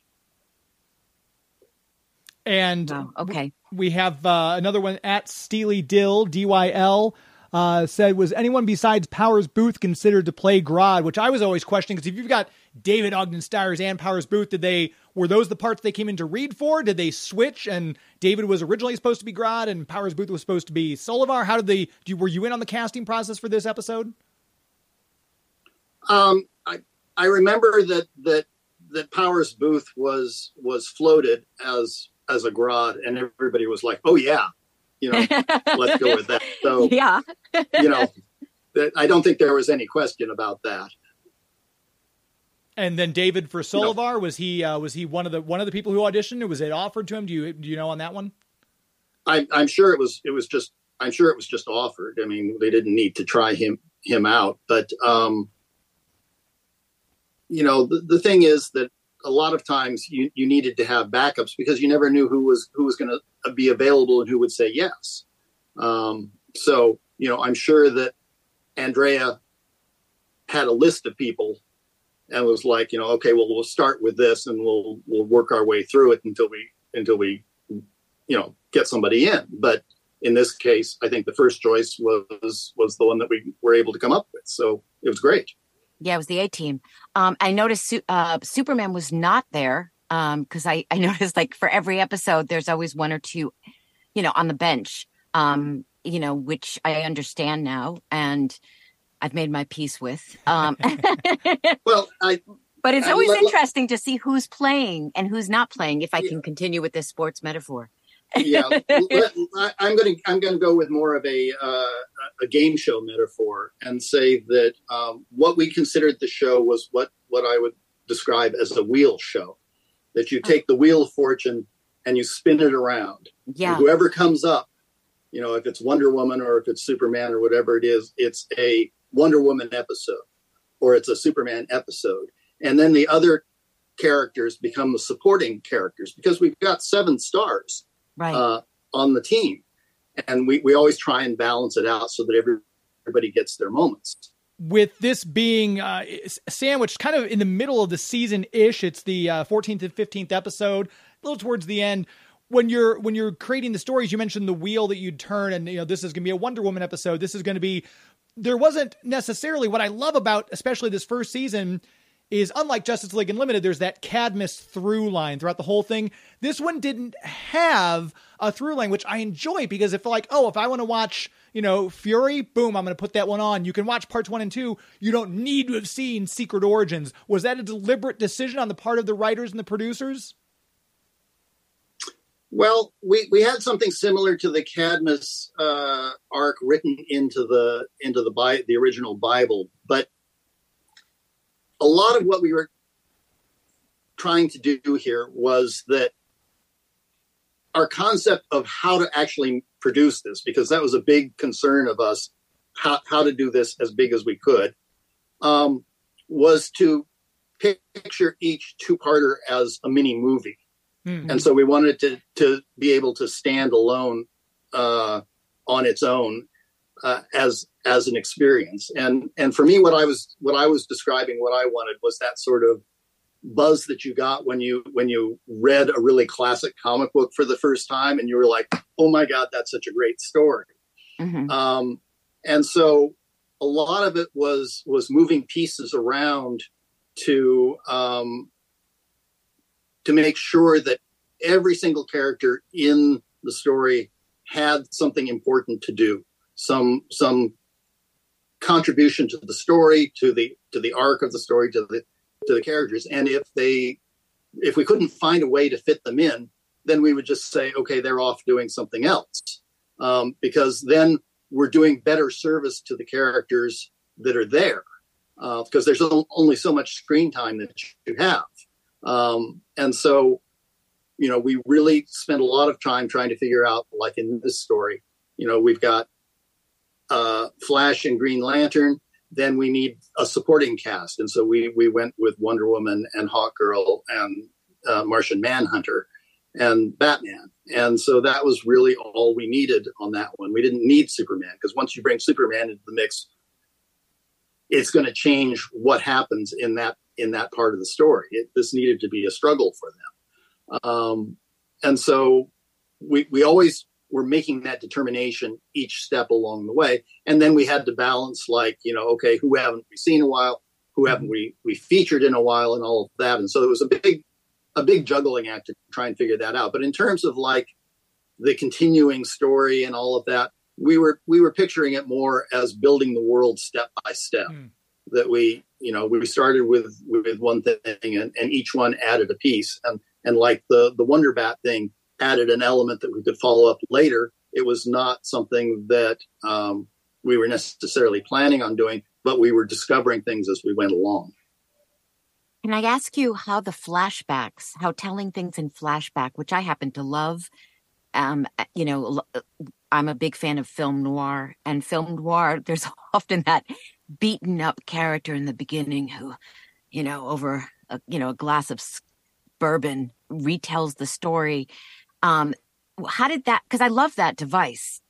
And okay, we have another one at Steely Dill, DYL. Said, was anyone besides Powers Booth considered to play Grodd? Which I was always questioning, because if you've got David Ogden Stiers and Powers Booth, were those the parts they came in to read for? Did they switch and David was originally supposed to be Grodd and Powers Booth was supposed to be Solivar? How did were you in on the casting process for this episode? I remember that Powers Booth was floated as a Grodd, and everybody was like, "Oh yeah, let's go with that." So yeah, I don't think there was any question about that. And then David for Solivar, was he one of the people who auditioned, or was it offered to him? Do you know on that one? I'm sure it was just offered. I mean, they didn't need to try him out, but the thing is that a lot of times you needed to have backups because you never knew who was going to be available and who would say yes. So I'm sure that Andrea had a list of people and was like, okay, well, we'll start with this and we'll work our way through it until we get somebody in. But in this case, I think the first choice was the one that we were able to come up with. So it was great. Yeah, it was the A-Team. I noticed Superman was not there because I noticed, like, for every episode, there's always one or two, on the bench, which I understand now and I've made my peace with. But it's always interesting to see who's playing and who's not playing, if I can continue with this sports metaphor. Yeah, I'm going to go with more of a game show metaphor and say that what we considered the show was what I would describe as a wheel show. That you take the wheel of fortune and you spin it around. Yeah. And whoever comes up, if it's Wonder Woman or if it's Superman or whatever it is, it's a Wonder Woman episode or it's a Superman episode. And then the other characters become the supporting characters because we've got 7 stars. Right. On the team. And we always try and balance it out so that everybody gets their moments. With this being sandwiched kind of in the middle of the season-ish, it's the 14th and 15th episode, a little towards the end. When you're creating the stories, you mentioned the wheel that you'd turn and, this is going to be a Wonder Woman episode. This is going to be, there wasn't necessarily what I love about, especially this first season, is unlike Justice League Unlimited, there's that Cadmus through line throughout the whole thing. This one didn't have a through line, which I enjoy because if I want to watch, Fury, boom, I'm going to put that one on. You can watch parts 1 and 2. You don't need to have seen Secret Origins. Was that a deliberate decision on the part of the writers and the producers? Well, we had something similar to the Cadmus arc written into the original Bible, but a lot of what we were trying to do here was that our concept of how to actually produce this, because that was a big concern of us, how to do this as big as we could, was to picture each 2-parter as a mini movie. Mm-hmm. And so we wanted to be able to stand alone on its own as an experience. And for me, what I was describing, what I wanted was that sort of buzz that you got when you read a really classic comic book for the first time and you were like, oh my God, that's such a great story. Mm-hmm. And so a lot of it was moving pieces around to make sure that every single character in the story had something important to do, some contribution to the story, to the arc of the story, to the characters. And if they if we couldn't find a way to fit them in, then we would just say, okay, they're off doing something else. Because then we're doing better service to the characters that are there. Because there's only so much screen time that you have. And so, we really spent a lot of time trying to figure out, like in this story, we've got Flash and Green Lantern, then we need a supporting cast. And so we went with Wonder Woman and Hawkgirl and Martian Manhunter and Batman. And so that was really all we needed on that one. We didn't need Superman, because once you bring Superman into the mix, it's going to change what happens in that part of the story. This needed to be a struggle for them. And so we always were making that determination each step along the way. And then we had to balance, like, okay, who haven't we seen in a while? Who haven't we featured in a while, and all of that. And so it was a big juggling act to try and figure that out. But in terms of like the continuing story and all of that, we were picturing it more as building the world step by step. That we started with one thing, and each one added a piece. And like the Wonder Bat thing added an element that we could follow up later. It was not something that we were necessarily planning on doing, but we were discovering things as we went along. Can I ask you how the flashbacks, how telling things in flashback, which I happen to love, I'm a big fan of film noir, and film noir, there's often that beaten up character in the beginning who, over a glass of bourbon retells the story. How did that, because I love that device.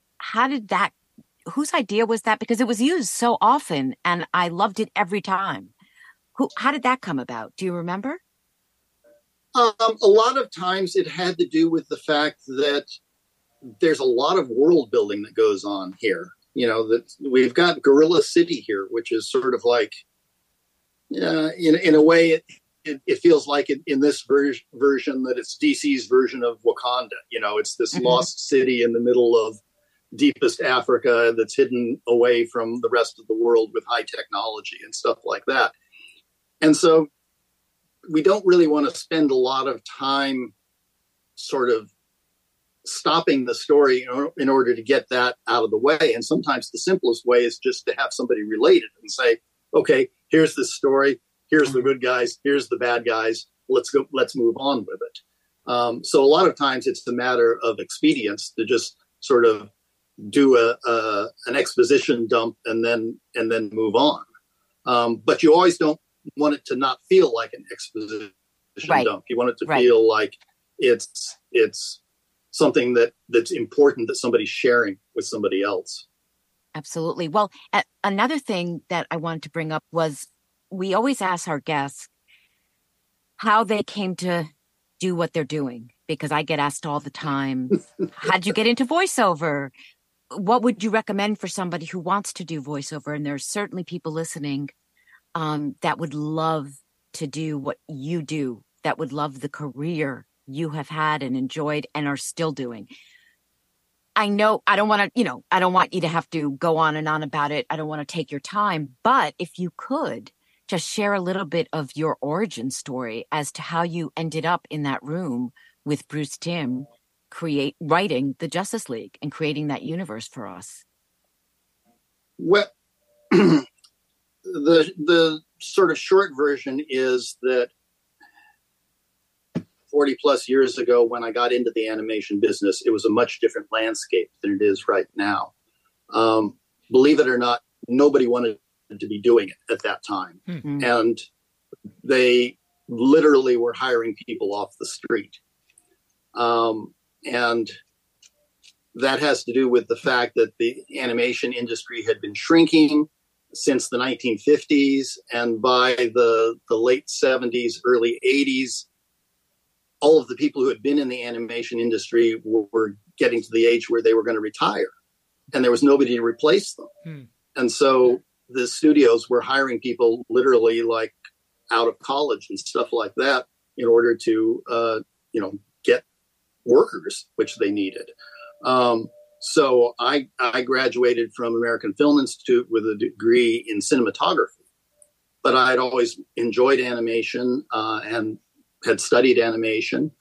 Whose idea was that? Because it was used so often and I loved it every time. How did that come about? Do you remember? A lot of times it had to do with the fact that there's a lot of world building that goes on here. That we've got Gorilla City here, which is sort of like, in a way, it feels like in this version that it's DC's version of Wakanda. It's this lost city in the middle of deepest Africa that's hidden away from the rest of the world with high technology and stuff like that. And so we don't really want to spend a lot of time sort of stopping the story in order to get that out of the way. And sometimes the simplest way is just to have somebody relate it and say, okay, here's this story. Here's the good guys. Here's the bad guys. Let's move on with it. So a lot of times it's a matter of expedience to just sort of do an exposition dump and then move on. But you always don't want it to not feel like an exposition dump. You want it to feel like it's something that's important that somebody's sharing with somebody else. Absolutely. Well, another thing that I wanted to bring up was we always ask our guests how they came to do what they're doing, because I get asked all the time, how'd you get into voiceover? What would you recommend for somebody who wants to do voiceover? And there's certainly people listening that would love to do what you do, that would love the career you have had and enjoyed and are still doing. I know I don't want you to have to go on and on about it. I don't want to take your time, but if you could just share a little bit of your origin story as to how you ended up in that room with Bruce Timm, writing the Justice League and creating that universe for us. Well, the sort of short version is that 40 plus years ago, when I got into the animation business, it was a much different landscape than it is right now. Believe it or not, nobody wanted to be doing it at that time. Mm-hmm. And they literally were hiring people off the street. And that has to do with the fact that the animation industry had been shrinking since the 1950s. And by the late 70s, early 80s, all of the people who had been in the animation industry were getting to the age where they were going to retire, and there was nobody to replace them. And so the studios were hiring people literally like out of college and stuff like that in order to, get workers, which they needed. So I graduated from American Film Institute with a degree in cinematography, but I had always enjoyed animation, and had studied animation.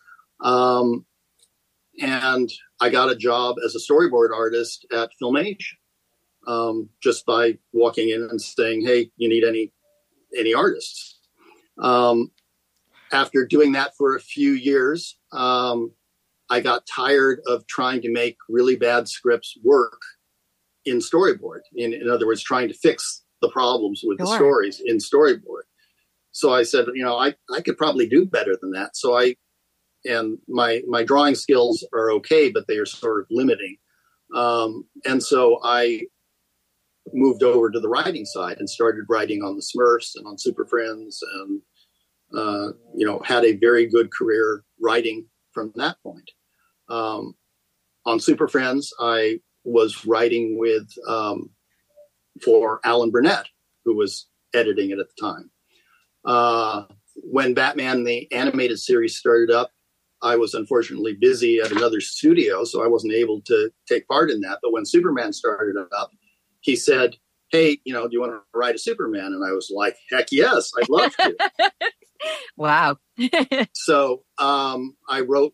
And I got a job as a storyboard artist at Filmation, just by walking in and saying, "Hey, you need any artists?" After doing that for a few years, I got tired of trying to make really bad scripts work in storyboard. In other words, trying to fix the problems with the stories in storyboard. So I said, I could probably do better than that. And my drawing skills are okay, but they are sort of limiting. And so I moved over to the writing side and started writing on the Smurfs and on Super Friends, and had a very good career writing from that point. On Super Friends, I was writing for Alan Burnett, who was editing it at the time. When Batman the Animated Series started up, I was unfortunately busy at another studio, so I wasn't able to take part in that. But when Superman started up, he said, "Hey, do you want to write a Superman?" And I was like, "Heck yes, I'd love to." Wow. So I wrote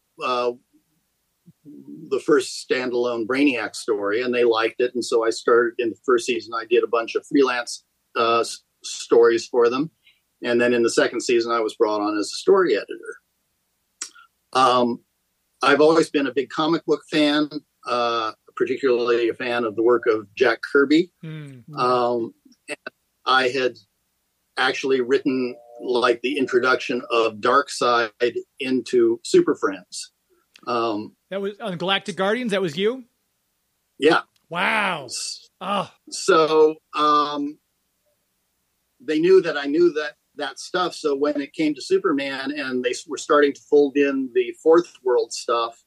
the first standalone Brainiac story, and they liked it. And so I started in the first season. I did a bunch of freelance stories for them. And then in the second season, I was brought on as a story editor. I've always been a big comic book fan, particularly a fan of the work of Jack Kirby. And I had actually written like the introduction of Darkseid into Super Friends. That was on Galactic Guardians. That was you? Yeah. Wow. Oh. So they knew that I knew that stuff. So when it came to Superman and they were starting to fold in the Fourth World stuff,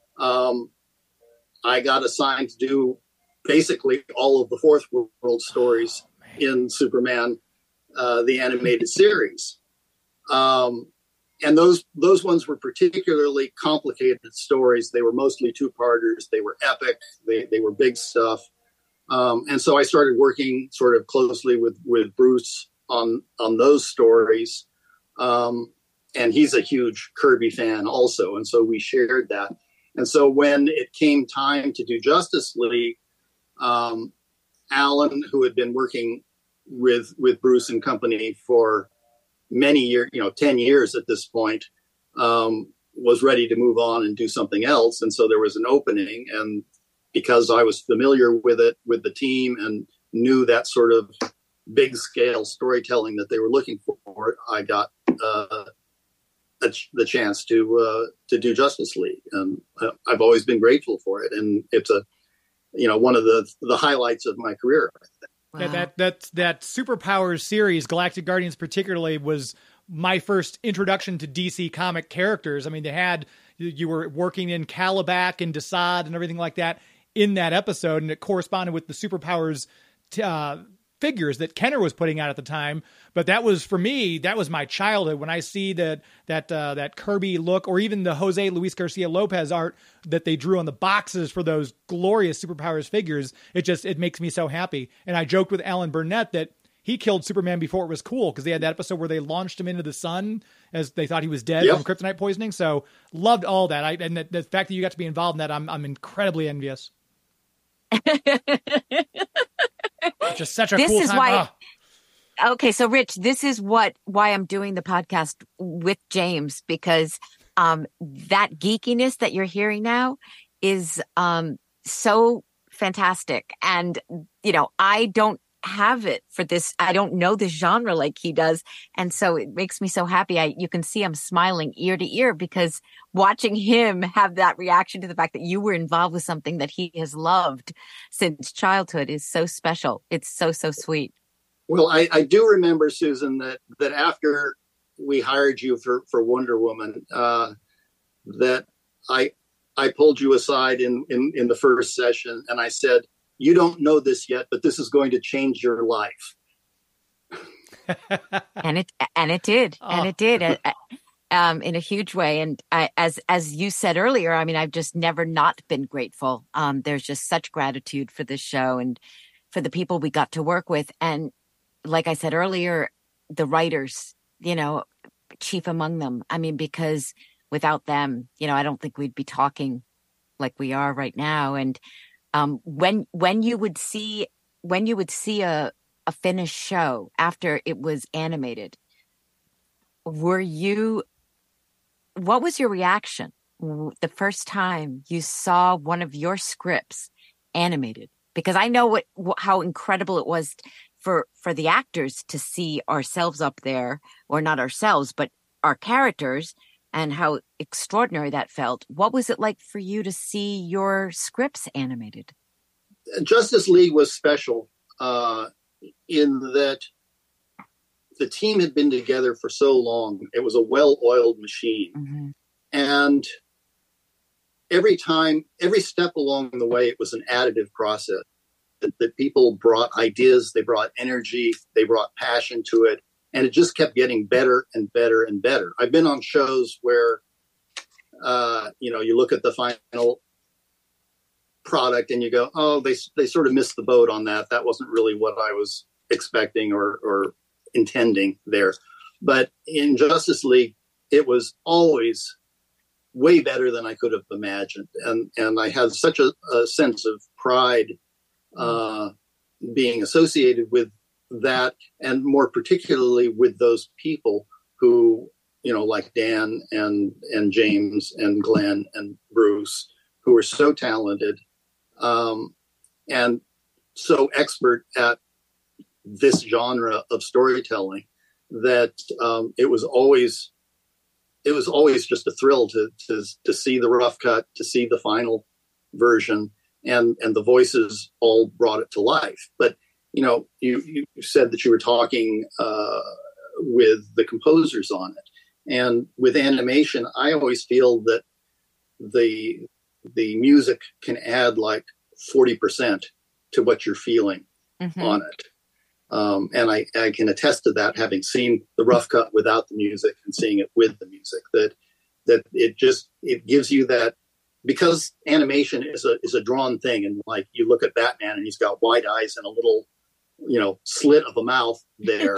I got assigned to do basically all of the Fourth World stories in Superman, the animated series. And those ones were particularly complicated stories. They were mostly two-parters. They were epic. They were big stuff. And so I started working sort of closely with Bruce on those stories. And he's a huge Kirby fan also. And so we shared that. And so when it came time to do Justice League, Alan, who had been working with Bruce and company for many years, 10 years at this point, was ready to move on and do something else. And so there was an opening. And because I was familiar with it, with the team, and knew that sort of big scale storytelling that they were looking for, I got the chance to do Justice League. And I've always been grateful for it. And it's one of the highlights of my career, I think. Wow. That Superpowers series, Galactic Guardians particularly, was my first introduction to DC comic characters. I mean, you were working in Calabac and Desaad and everything like that in that episode, and it corresponded with the Superpowers figures that Kenner was putting out at the time. But that was, for me, that was my childhood. When I see that Kirby look, or even the Jose Luis Garcia Lopez art that they drew on the boxes for those glorious Superpowers figures, it makes me so happy. And I joked with Alan Burnett that he killed Superman before it was cool, because they had that episode where they launched him into the sun as they thought he was dead from kryptonite poisoning. So loved all that. And the fact that you got to be involved in that, I'm incredibly envious. Just such a cool time. Okay, so Rich, this is why I'm doing the podcast with James, because that geekiness that you're hearing now is so fantastic. And, I don't have it for this. I don't know this genre like he does. And so it makes me so happy. You can see I'm smiling ear to ear, because watching him have that reaction to the fact that you were involved with something that he has loved since childhood is so special. It's so, so sweet. Well, I do remember, Susan, that after we hired you for Wonder Woman, that I pulled you aside in the first session, and I said, "You don't know this yet, but this is going to change your life." and it did. Oh. And it did in a huge way. And as you said earlier, I mean, I've just never not been grateful. There's just such gratitude for this show and for the people we got to work with. And like I said earlier, the writers, chief among them. I mean, because without them, I don't think we'd be talking like we are right now. And when you would see a finished show after it was animated, what was your reaction the first time you saw one of your scripts animated? Because I know how incredible it was for the actors to see ourselves up there, or not ourselves, but our characters, and how extraordinary that felt. What was it like for you to see your scripts animated? Justice League was special in that the team had been together for so long. It was a well-oiled machine. Mm-hmm. And every step along the way, it was an additive process. That people brought ideas, they brought energy, they brought passion to it. And it just kept getting better and better and better. I've been on shows where, you look at the final product and you go, oh, they sort of missed the boat on that. That wasn't really what I was expecting or intending there. But in Justice League, it was always way better than I could have imagined. And I had such a sense of pride being associated with that, and more particularly with those people who, like Dan and James and Glenn and Bruce, who were so talented and so expert at this genre of storytelling that it was always just a thrill to see the rough cut, to see the final version, and the voices all brought it to life. But you said that you were talking with the composers on it, and with animation, I always feel that the music can add like 40% to what you're feeling on it. And I can attest to that, having seen the rough cut without the music and seeing it with the music, that it gives you that, because animation is a drawn thing. And like, you look at Batman and he's got wide eyes and a little, slit of a mouth there,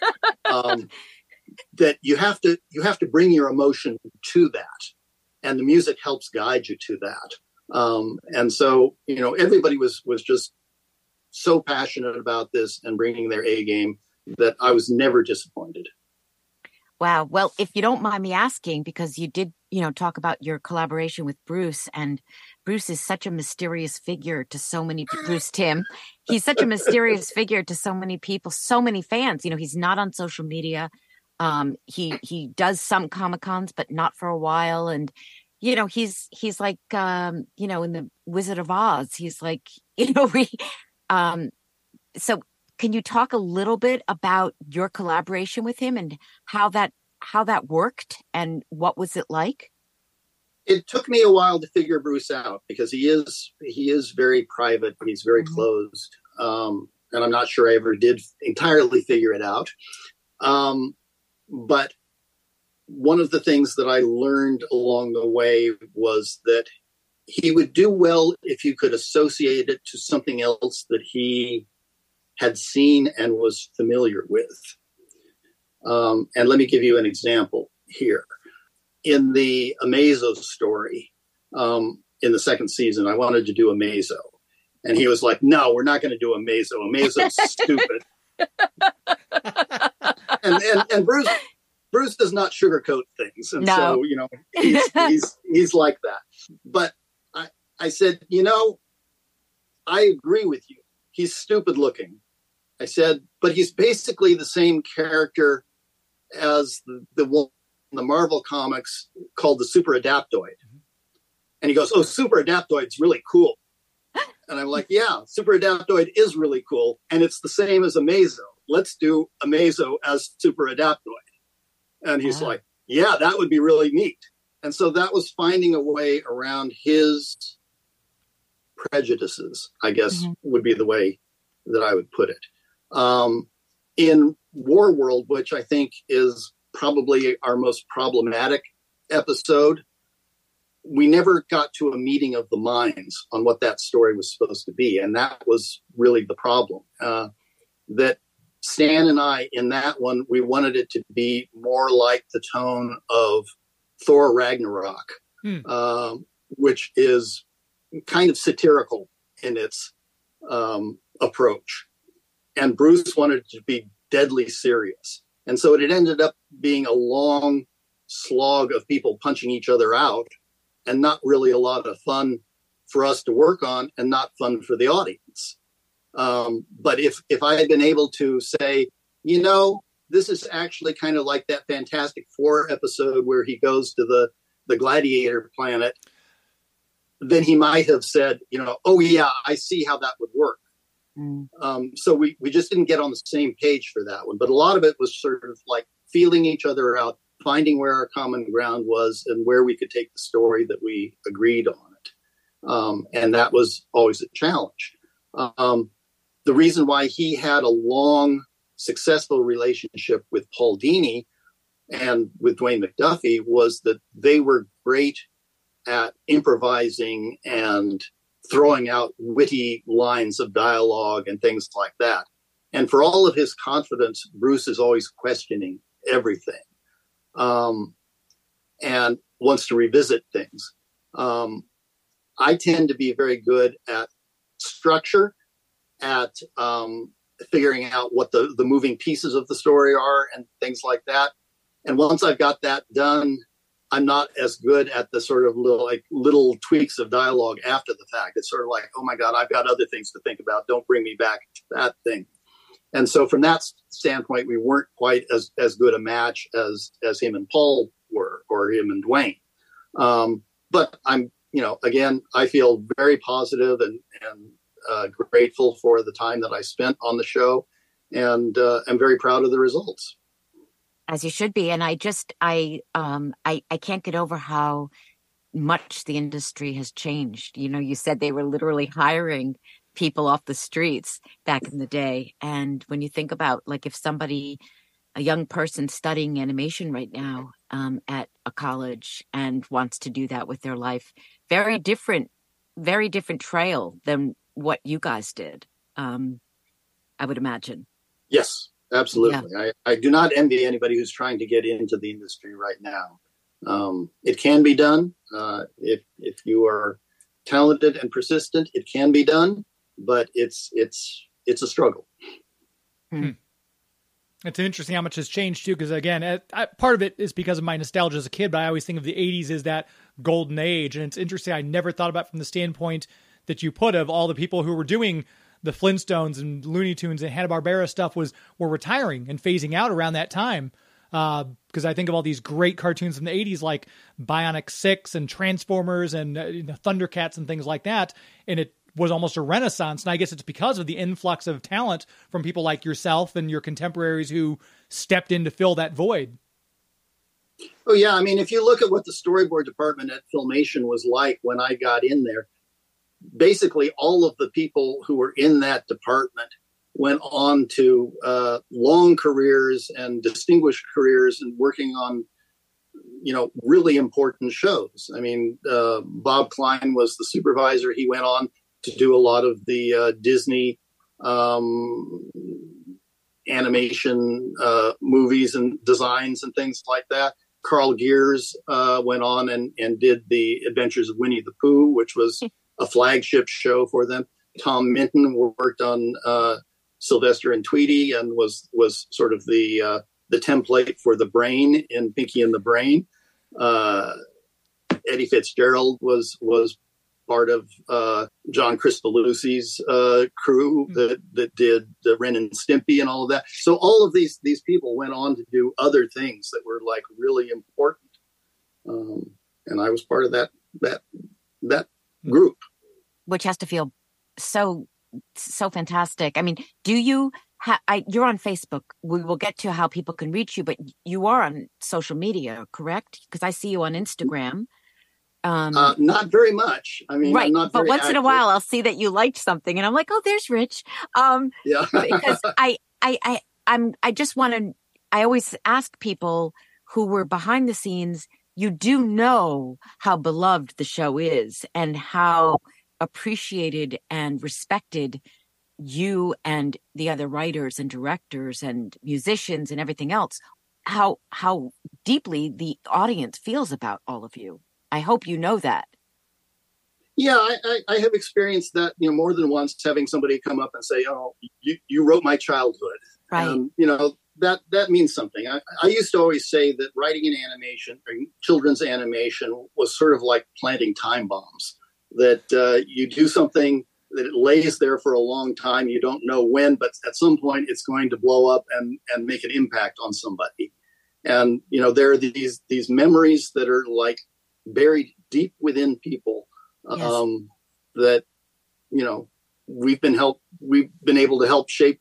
that you have to bring your emotion to that. And the music helps guide you to that. And so, everybody was just so passionate about this and bringing their A game that I was never disappointed. Wow. Well, if you don't mind me asking, because you did, talk about your collaboration with Bruce, and Bruce is such a mysterious figure to so many, Bruce Timm, he's such a mysterious figure to so many people, so many fans. He's not on social media. He does some Comic-Cons, but not for a while. And, he's like, in the Wizard of Oz, he's like, so can you talk a little bit about your collaboration with him and how that worked, and what was it like? It took me a while to figure Bruce out, because he is very private. He's very closed. And I'm not sure I ever did entirely figure it out. But one of the things that I learned along the way was that he would do well if you could associate it to something else that he had seen and was familiar with. And let me give you an example here. In the Amazo story, in the second season, I wanted to do Amazo. And he was like, no, we're not going to do Amazo. Amazo's stupid. And Bruce does not sugarcoat things. And so, he's like that. But I said, I agree with you. He's stupid looking. I said, but he's basically the same character as the one in the Marvel comics called the Super Adaptoid. And he goes, oh, Super Adaptoid's really cool. And I'm like, yeah, Super Adaptoid is really cool. And it's the same as Amazo. Let's do Amazo as Super Adaptoid. And he's like, yeah, that would be really neat. And so that was finding a way around his prejudices, I guess, would be the way that I would put it. In Warworld, which I think is probably our most problematic episode, we never got to a meeting of the minds on what that story was supposed to be. And that was really the problem, that Stan and I, in that one, we wanted it to be more like the tone of Thor Ragnarok, which is kind of satirical in its approach. And Bruce wanted it to be deadly serious. And so it ended up being a long slog of people punching each other out, and not really a lot of fun for us to work on, and not fun for the audience. But if I had been able to say, this is actually kind of like that Fantastic Four episode where he goes to the gladiator planet, then he might have said, oh yeah, I see how that would work. So we just didn't get on the same page for that one. But a lot of it was sort of like feeling each other out, finding where our common ground was and where we could take the story that we agreed on it. And that was always a challenge. The reason why he had a long, successful relationship with Paul Dini and with Dwayne McDuffie was that they were great at improvising and throwing out witty lines of dialogue and things like that. And for all of his confidence, Bruce is always questioning everything and wants to revisit things. I tend to be very good at structure, at figuring out what the moving pieces of the story are and things like that. And once I've got that done, I'm not as good at the sort of little tweaks of dialogue after the fact. It's sort of like, oh my God, I've got other things to think about. Don't bring me back to that thing. And so from that standpoint, we weren't quite as good a match as him and Paul were, or him and Dwayne. But I'm, again, I feel very positive and grateful for the time that I spent on the show, and I'm very proud of the results. As you should be. And I can't get over how much the industry has changed. You said they were literally hiring people off the streets back in the day. And when you think about, like, if a young person studying animation right now at a college and wants to do that with their life, very different trail than what you guys did, I would imagine. Yes, absolutely. Yeah. I do not envy anybody who's trying to get into the industry right now. It can be done. If you are talented and persistent, it can be done, but it's a struggle. It's interesting how much has changed too, because again, part of it is because of my nostalgia as a kid, but I always think of the 80s as that golden age. And it's interesting. I never thought about it from the standpoint that you put of all the people who were doing the Flintstones and Looney Tunes and Hanna-Barbera stuff were retiring and phasing out around that time. Because I think of all these great cartoons from the 80s like Bionic 6 and Transformers and Thundercats and things like that. And it was almost a renaissance. And I guess it's because of the influx of talent from people like yourself and your contemporaries who stepped in to fill that void. Oh, yeah. I mean, if you look at what the storyboard department at Filmation was like when I got in there, basically all of the people who were in that department went on to long careers and distinguished careers and working on, really important shows. I mean, Bob Klein was the supervisor. He went on to do a lot of the Disney animation movies and designs and things like that. Carl Gears went on and did the Adventures of Winnie the Pooh, which was a flagship show for them. Tom Minton worked on Sylvester and Tweety and was sort of the template for the Brain in Pinky and the Brain. Eddie Fitzgerald was part of John Cristofalusi's crew that did the Ren and Stimpy and all of that. So all of these people went on to do other things that were like really important, and I was part of that group, which has to feel so fantastic. I mean, do you? You're on Facebook. We will get to how people can reach you, but you are on social media, correct? Because I see you on Instagram. Not very much. I mean, right. I'm not but very once active. In a while, I'll see that you liked something, and I'm like, oh, there's Rich. Yeah. Because I just want to. I always ask people who were behind the scenes. You do know how beloved the show is, and how appreciated and respected you and the other writers and directors and musicians and everything else, how deeply the audience feels about all of you. I hope you know that. Yeah, I have experienced that, more than once, having somebody come up and say, "Oh, you wrote my childhood." Right. That means something. I used to always say that writing in animation, or children's animation, was sort of like planting time bombs. That you do something that it lays there for a long time. You don't know when, but at some point it's going to blow up and make an impact on somebody. And, there are these memories that are like buried deep within people. Yes. That, we've been able to help shape,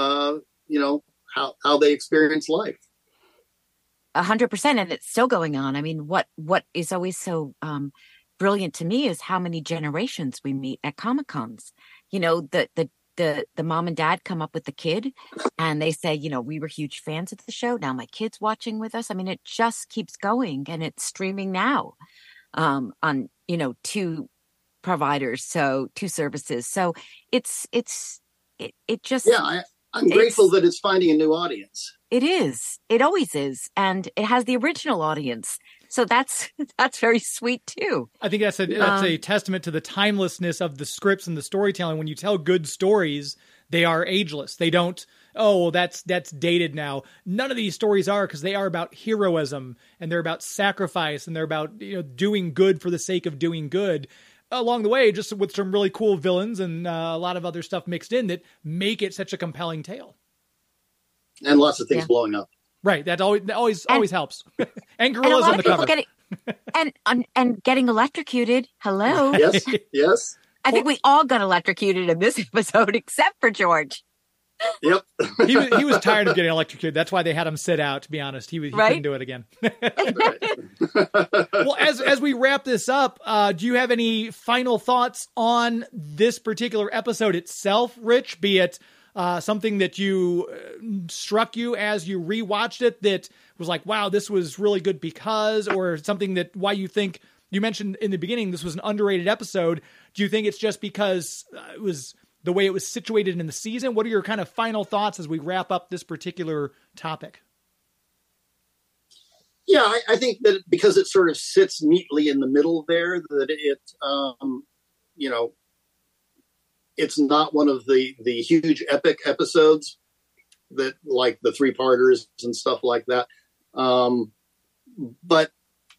how they experience life. 100%. And it's still going on. I mean, what is always so brilliant to me is how many generations we meet at Comic-Cons. The mom and dad come up with the kid and they say, we were huge fans of the show. Now my kid's watching with us. I mean, it just keeps going, and it's streaming now on, 2 providers. So 2 services. So it just, yeah, I'm grateful that it's finding a new audience. It is. It always is. And it has the original audience. So that's very sweet too. I think that's a testament to the timelessness of the scripts and the storytelling. When you tell good stories, they are ageless. They don't, that's dated now. None of these stories are, because they are about heroism, and they're about sacrifice, and they're about doing good for the sake of doing good. Along the way, just with some really cool villains and a lot of other stuff mixed in that make it such a compelling tale. And lots of things blowing up. Right. That always helps. And gorillas on the cover. And getting electrocuted. Hello. Yes. Yes. I think we all got electrocuted in this episode, except for George. Yep. he was tired of getting electrocuted. That's why they had him sit out, to be honest. He couldn't do it again. Well, as we wrap this up, do you have any final thoughts on this particular episode itself, Rich? Be it something that struck you as you rewatched it that was like, wow, this was really good because, or something that why you think, you mentioned in the beginning this was an underrated episode. Do you think it's just because it was the way it was situated in the season? What are your kind of final thoughts as we wrap up this particular topic? Yeah, I think that because it sort of sits neatly in the middle there, that it, it's not one of the huge epic episodes that, like the 3-parters and stuff like that. But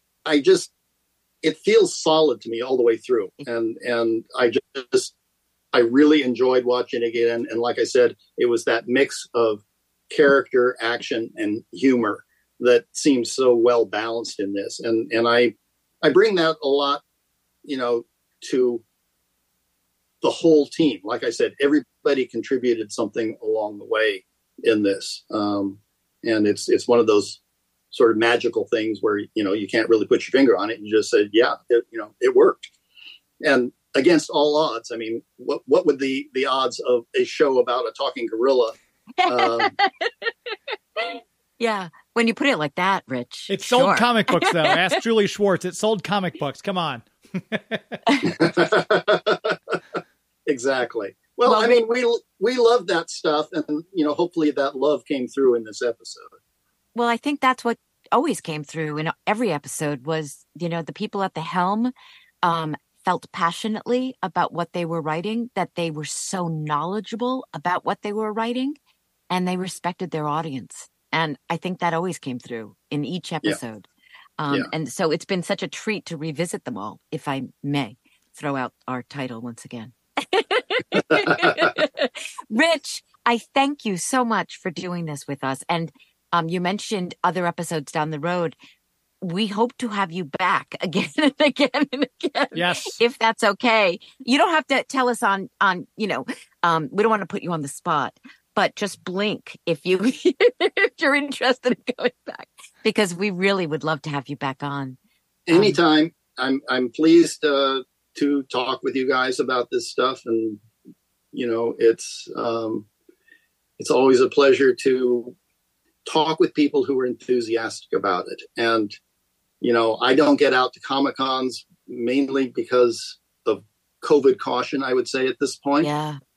it feels solid to me all the way through. And I really enjoyed watching it again. And like I said, it was that mix of character, action, and humor that seems so well balanced in this. And I bring that a lot, to the whole team. Like I said, everybody contributed something along the way in this. And it's one of those sort of magical things where, you can't really put your finger on it. You just said, yeah, it worked. And against all odds, I mean, what would the odds of a show about a talking gorilla? Yeah. When you put it like that, Rich. It sold comic books, though. Ask Julie Schwartz. It sold comic books. Come on. Exactly. Well, I mean, we love that stuff. And, hopefully that love came through in this episode. Well, I think that's what always came through in every episode was, the people at the helm felt passionately about what they were writing, that they were so knowledgeable about what they were writing, and they respected their audience. And I think that always came through in each episode. Yeah. And so it's been such a treat to revisit them all, if I may throw out our title once again. Rich, I thank you so much for doing this with us. And you mentioned other episodes down the road. We hope to have you back again and again and again. Yes. If that's okay. You don't have to tell us on we don't want to put you on the spot, but just blink if you're interested in going back, because we really would love to have you back on. Anytime. I'm pleased to talk with you guys about this stuff. And, it's always a pleasure to talk with people who are enthusiastic about it. And, I don't get out to Comic-Cons mainly because of COVID caution, I would say at this point. Yeah.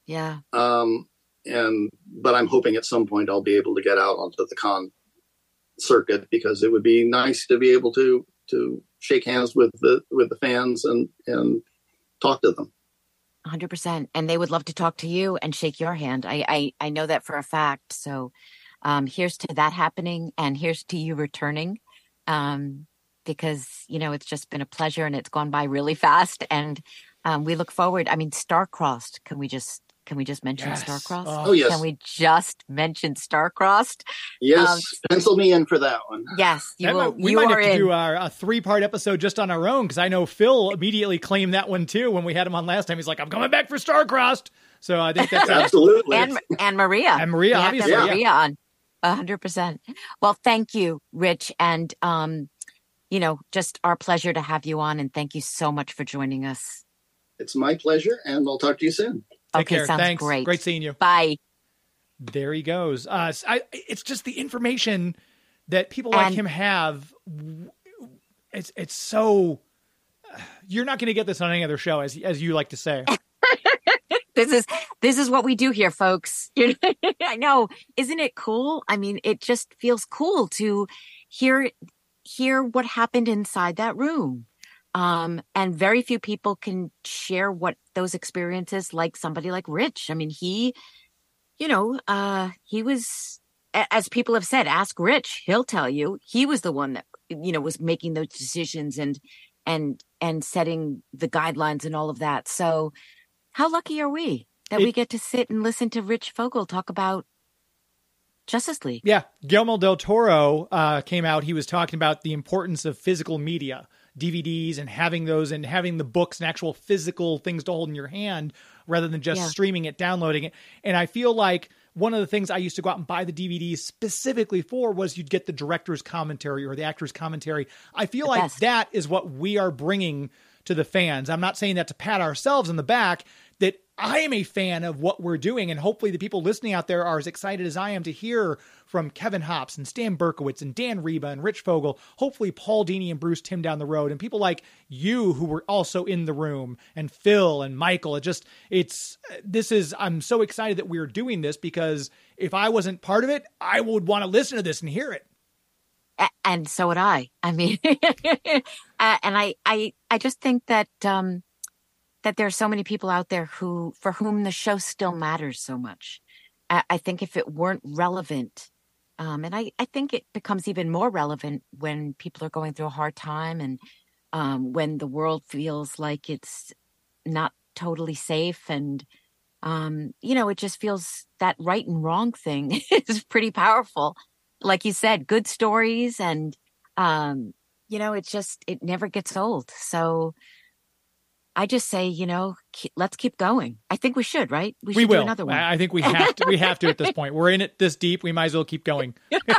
Yeah. But I'm hoping at some point I'll be able to get out onto the con circuit, because it would be nice to be able to shake hands with the fans and talk to them. 100%. And they would love to talk to you and shake your hand. I know that for a fact. So here's to that happening, and here's to you returning, because, it's just been a pleasure, and it's gone by really fast. And we look forward. I mean, Star-Crossed. Can we just mention Yes. Star-Crossed? Oh, yes. Can we just mention Star-Crossed? Yes, pencil me in for that one. Yes, We you might are have to in. do a 3-part episode just on our own, because I know Phil immediately claimed that one too when we had him on last time. He's like, I'm coming back for Star-Crossed. So I think that's Absolutely. And Maria. And Maria, We have to obviously. have Maria on. 100%. Well, thank you, Rich. And, just our pleasure to have you on. And thank you so much for joining us. It's my pleasure, and I'll talk to you soon. Take Okay, care. sounds Thanks. great. Great seeing you. Bye. There he goes. It's just the information that people like him have. It's so, you're not going to get this on any other show, as you like to say. This is what we do here, folks. I know. Isn't it cool? I mean, it just feels cool to hear what happened inside that room. And very few people can share what those experiences, like somebody like Rich. I mean, he was, as people have said, ask Rich, he'll tell you, he was the one that, was making those decisions and setting the guidelines and all of that. So how lucky are we that we get to sit and listen to Rich Fogel talk about Justice League? Yeah. Guillermo del Toro came out. He was talking about the importance of physical media, DVDs, and having those, and having the books and actual physical things to hold in your hand rather than just streaming it, downloading it. And I feel like one of the things I used to go out and buy the DVDs specifically for was you'd get the director's commentary or the actor's commentary. I feel like that is what we are bringing to the fans. I'm not saying that to pat ourselves on the back, that I am a fan of what we're doing. And hopefully the people listening out there are as excited as I am to hear from Kevin Hopps and Stan Berkowitz and Dan Reba and Rich Fogel, hopefully Paul Dini and Bruce Timm down the road, and people like you who were also in the room, and Phil and Michael. I'm so excited that we're doing this, because if I wasn't part of it, I would want to listen to this and hear it. And so would I. I mean, and I just think that that there are so many people out there for whom the show still matters so much. I think if it weren't relevant, and I think it becomes even more relevant when people are going through a hard time, and when the world feels like it's not totally safe, and it just feels that right and wrong thing is pretty powerful. Like you said, good stories, and it never gets old. So I just say, let's keep going. I think we should, right? We should will. Do another one. I think we have to. We have to at this point. We're in it this deep. We might as well keep going.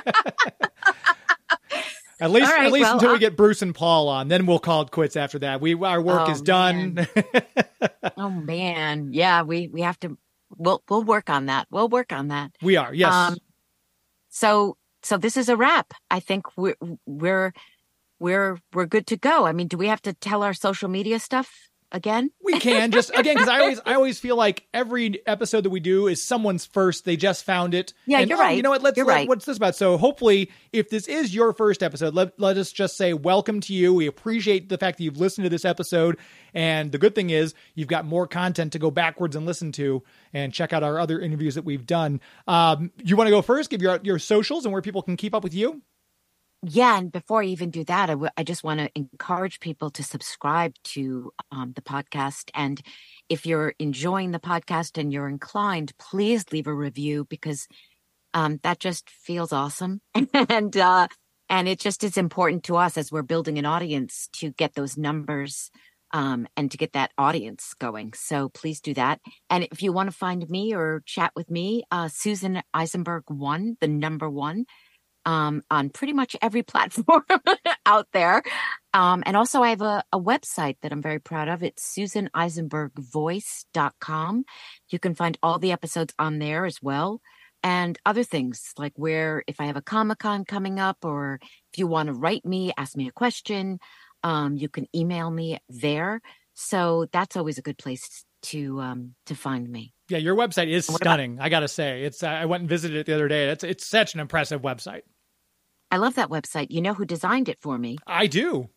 At least until we get Bruce and Paul on, then we'll call it quits after that. Our work is done. Oh man, yeah, we have to. We'll work on that. We'll work on that. We are, yes. So this is a wrap. I think we're good to go. I mean, do we have to tell our social media stuff again? We can just again, because I always feel like every episode that we do is someone's first. They just found it. Yeah, and, you're right. You know what? What's this about? So hopefully, if this is your first episode, let us just say welcome to you. We appreciate the fact that you've listened to this episode, and the good thing is you've got more content to go backwards and listen to, and check out our other interviews that we've done. You want to go first? Give your socials and where people can keep up with you. Yeah, and before I even do that, I just want to encourage people to subscribe to the podcast. And if you're enjoying the podcast and you're inclined, please leave a review, because that just feels awesome. And it just is important to us as we're building an audience to get those numbers and to get that audience going. So please do that. And if you want to find me or chat with me, Susan Eisenberg 1, the number 1. On pretty much every platform out there. And also I have a website that I'm very proud of. It's susaneisenbergvoice.com. You can find all the episodes on there as well. And other things like if I have a Comic-Con coming up, or if you want to write me, ask me a question, you can email me there. So that's always a good place to find me. Yeah, your website is stunning. I got to say, it's. I went and visited it the other day. It's such an impressive website. I love that website. You know who designed it for me? I do.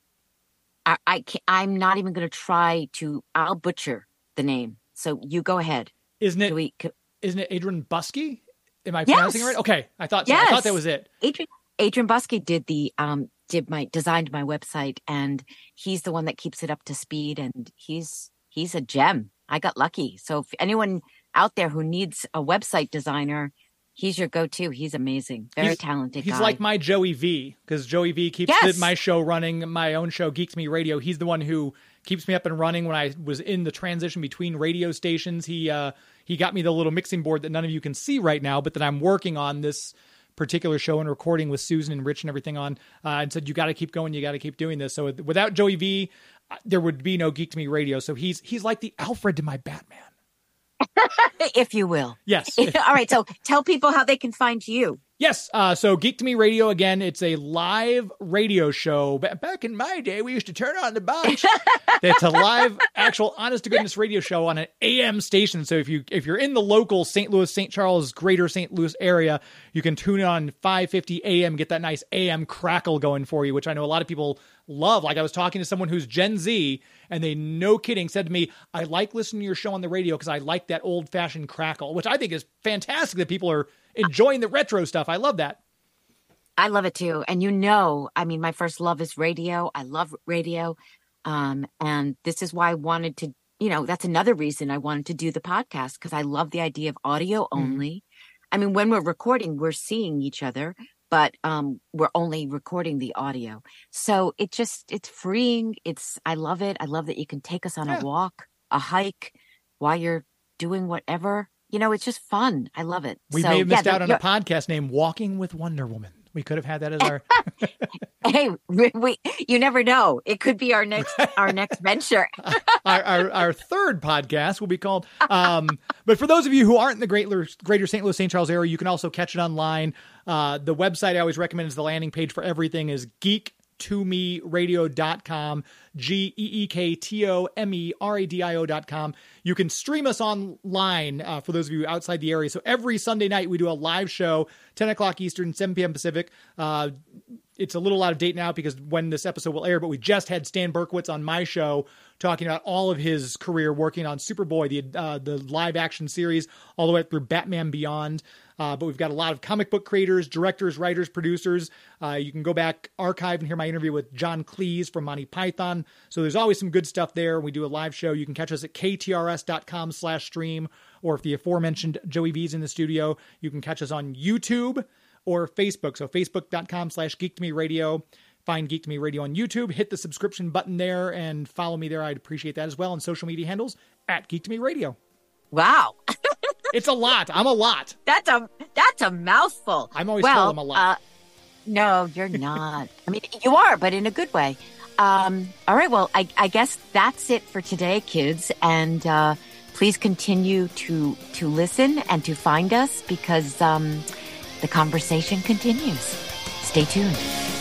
I'm not even going to try to. I'll butcher the name. So you go ahead. Isn't it Adrian Buskey? Am I pronouncing it right? Okay, I thought so. Yes. I thought that was it. Adrian Buskey designed my website, and he's the one that keeps it up to speed, and he's a gem. I got lucky. So if anyone out there who needs a website designer, he's your go-to. He's amazing. Very talented guy. He's like my Joey V, because Joey V keeps my show running, my own show, Geek to Me Radio. He's the one who keeps me up and running when I was in the transition between radio stations. He got me the little mixing board that none of you can see right now, but that I'm working on this particular show and recording with Susan and Rich and everything on, and said, you got to keep going. You got to keep doing this. So without Joey V, there would be no Geek to Me Radio. So he's like the Alfred to my Batman. If you will. Yes. All right. So tell people how they can find you. Yes. So Geek to Me Radio, again, it's a live radio show. Back in my day, we used to turn on the box. It's a live, actual, honest to goodness radio show on an AM station. So if you're in the local St. Louis, St. Charles, greater St. Louis area, you can tune in on 550 AM, get that nice AM crackle going for you, which I know a lot of people love. Like I was talking to someone who's Gen Z, and they, no kidding, said to me, I like listening to your show on the radio because I like that old fashioned crackle, which I think is fantastic that people are enjoying the retro stuff. I love that. I love it too. And my first love is radio. I love radio. And this is why I wanted to, that's another reason I wanted to do the podcast, because I love the idea of audio only. I mean, when we're recording, we're seeing each other, but we're only recording the audio. So it's freeing. I love it. I love that you can take us on a walk, a hike, while you're doing whatever. It's just fun. I love it. We may have missed out on a podcast named Walking with Wonder Woman. We could have had that as our. Hey, you never know. It could be our next venture. our third podcast will be called. But for those of you who aren't in the greater St. Louis, St. Charles area, you can also catch it online. The website I always recommend is the landing page for everything is geektomeradio.com, geektomeradio.com. You can stream us online for those of you outside the area. So every Sunday night we do a live show, 10 o'clock Eastern, 7 p.m. Pacific. It's a little out of date now because when this episode will air, but we just had Stan Berkowitz on my show talking about all of his career working on Superboy, the live action series, all the way through Batman Beyond. But we've got a lot of comic book creators, directors, writers, producers. You can go back, archive, and hear my interview with John Cleese from Monty Python. So there's always some good stuff there. We do a live show. You can catch us at ktrs.com/stream, or if the aforementioned Joey V's in the studio, you can catch us on YouTube or Facebook. So facebook.com/geektomeradio. Find Geek to Me Radio on YouTube. Hit the subscription button there and follow me there. I'd appreciate that as well. And social media handles at Geek to Me Radio. Wow. It's a lot. I'm a lot. That's a mouthful. I'm always told I'm a lot. No, you're not. I mean, you are, but in a good way. All right. Well, I guess that's it for today, kids. And please continue to listen and to find us because the conversation continues. Stay tuned.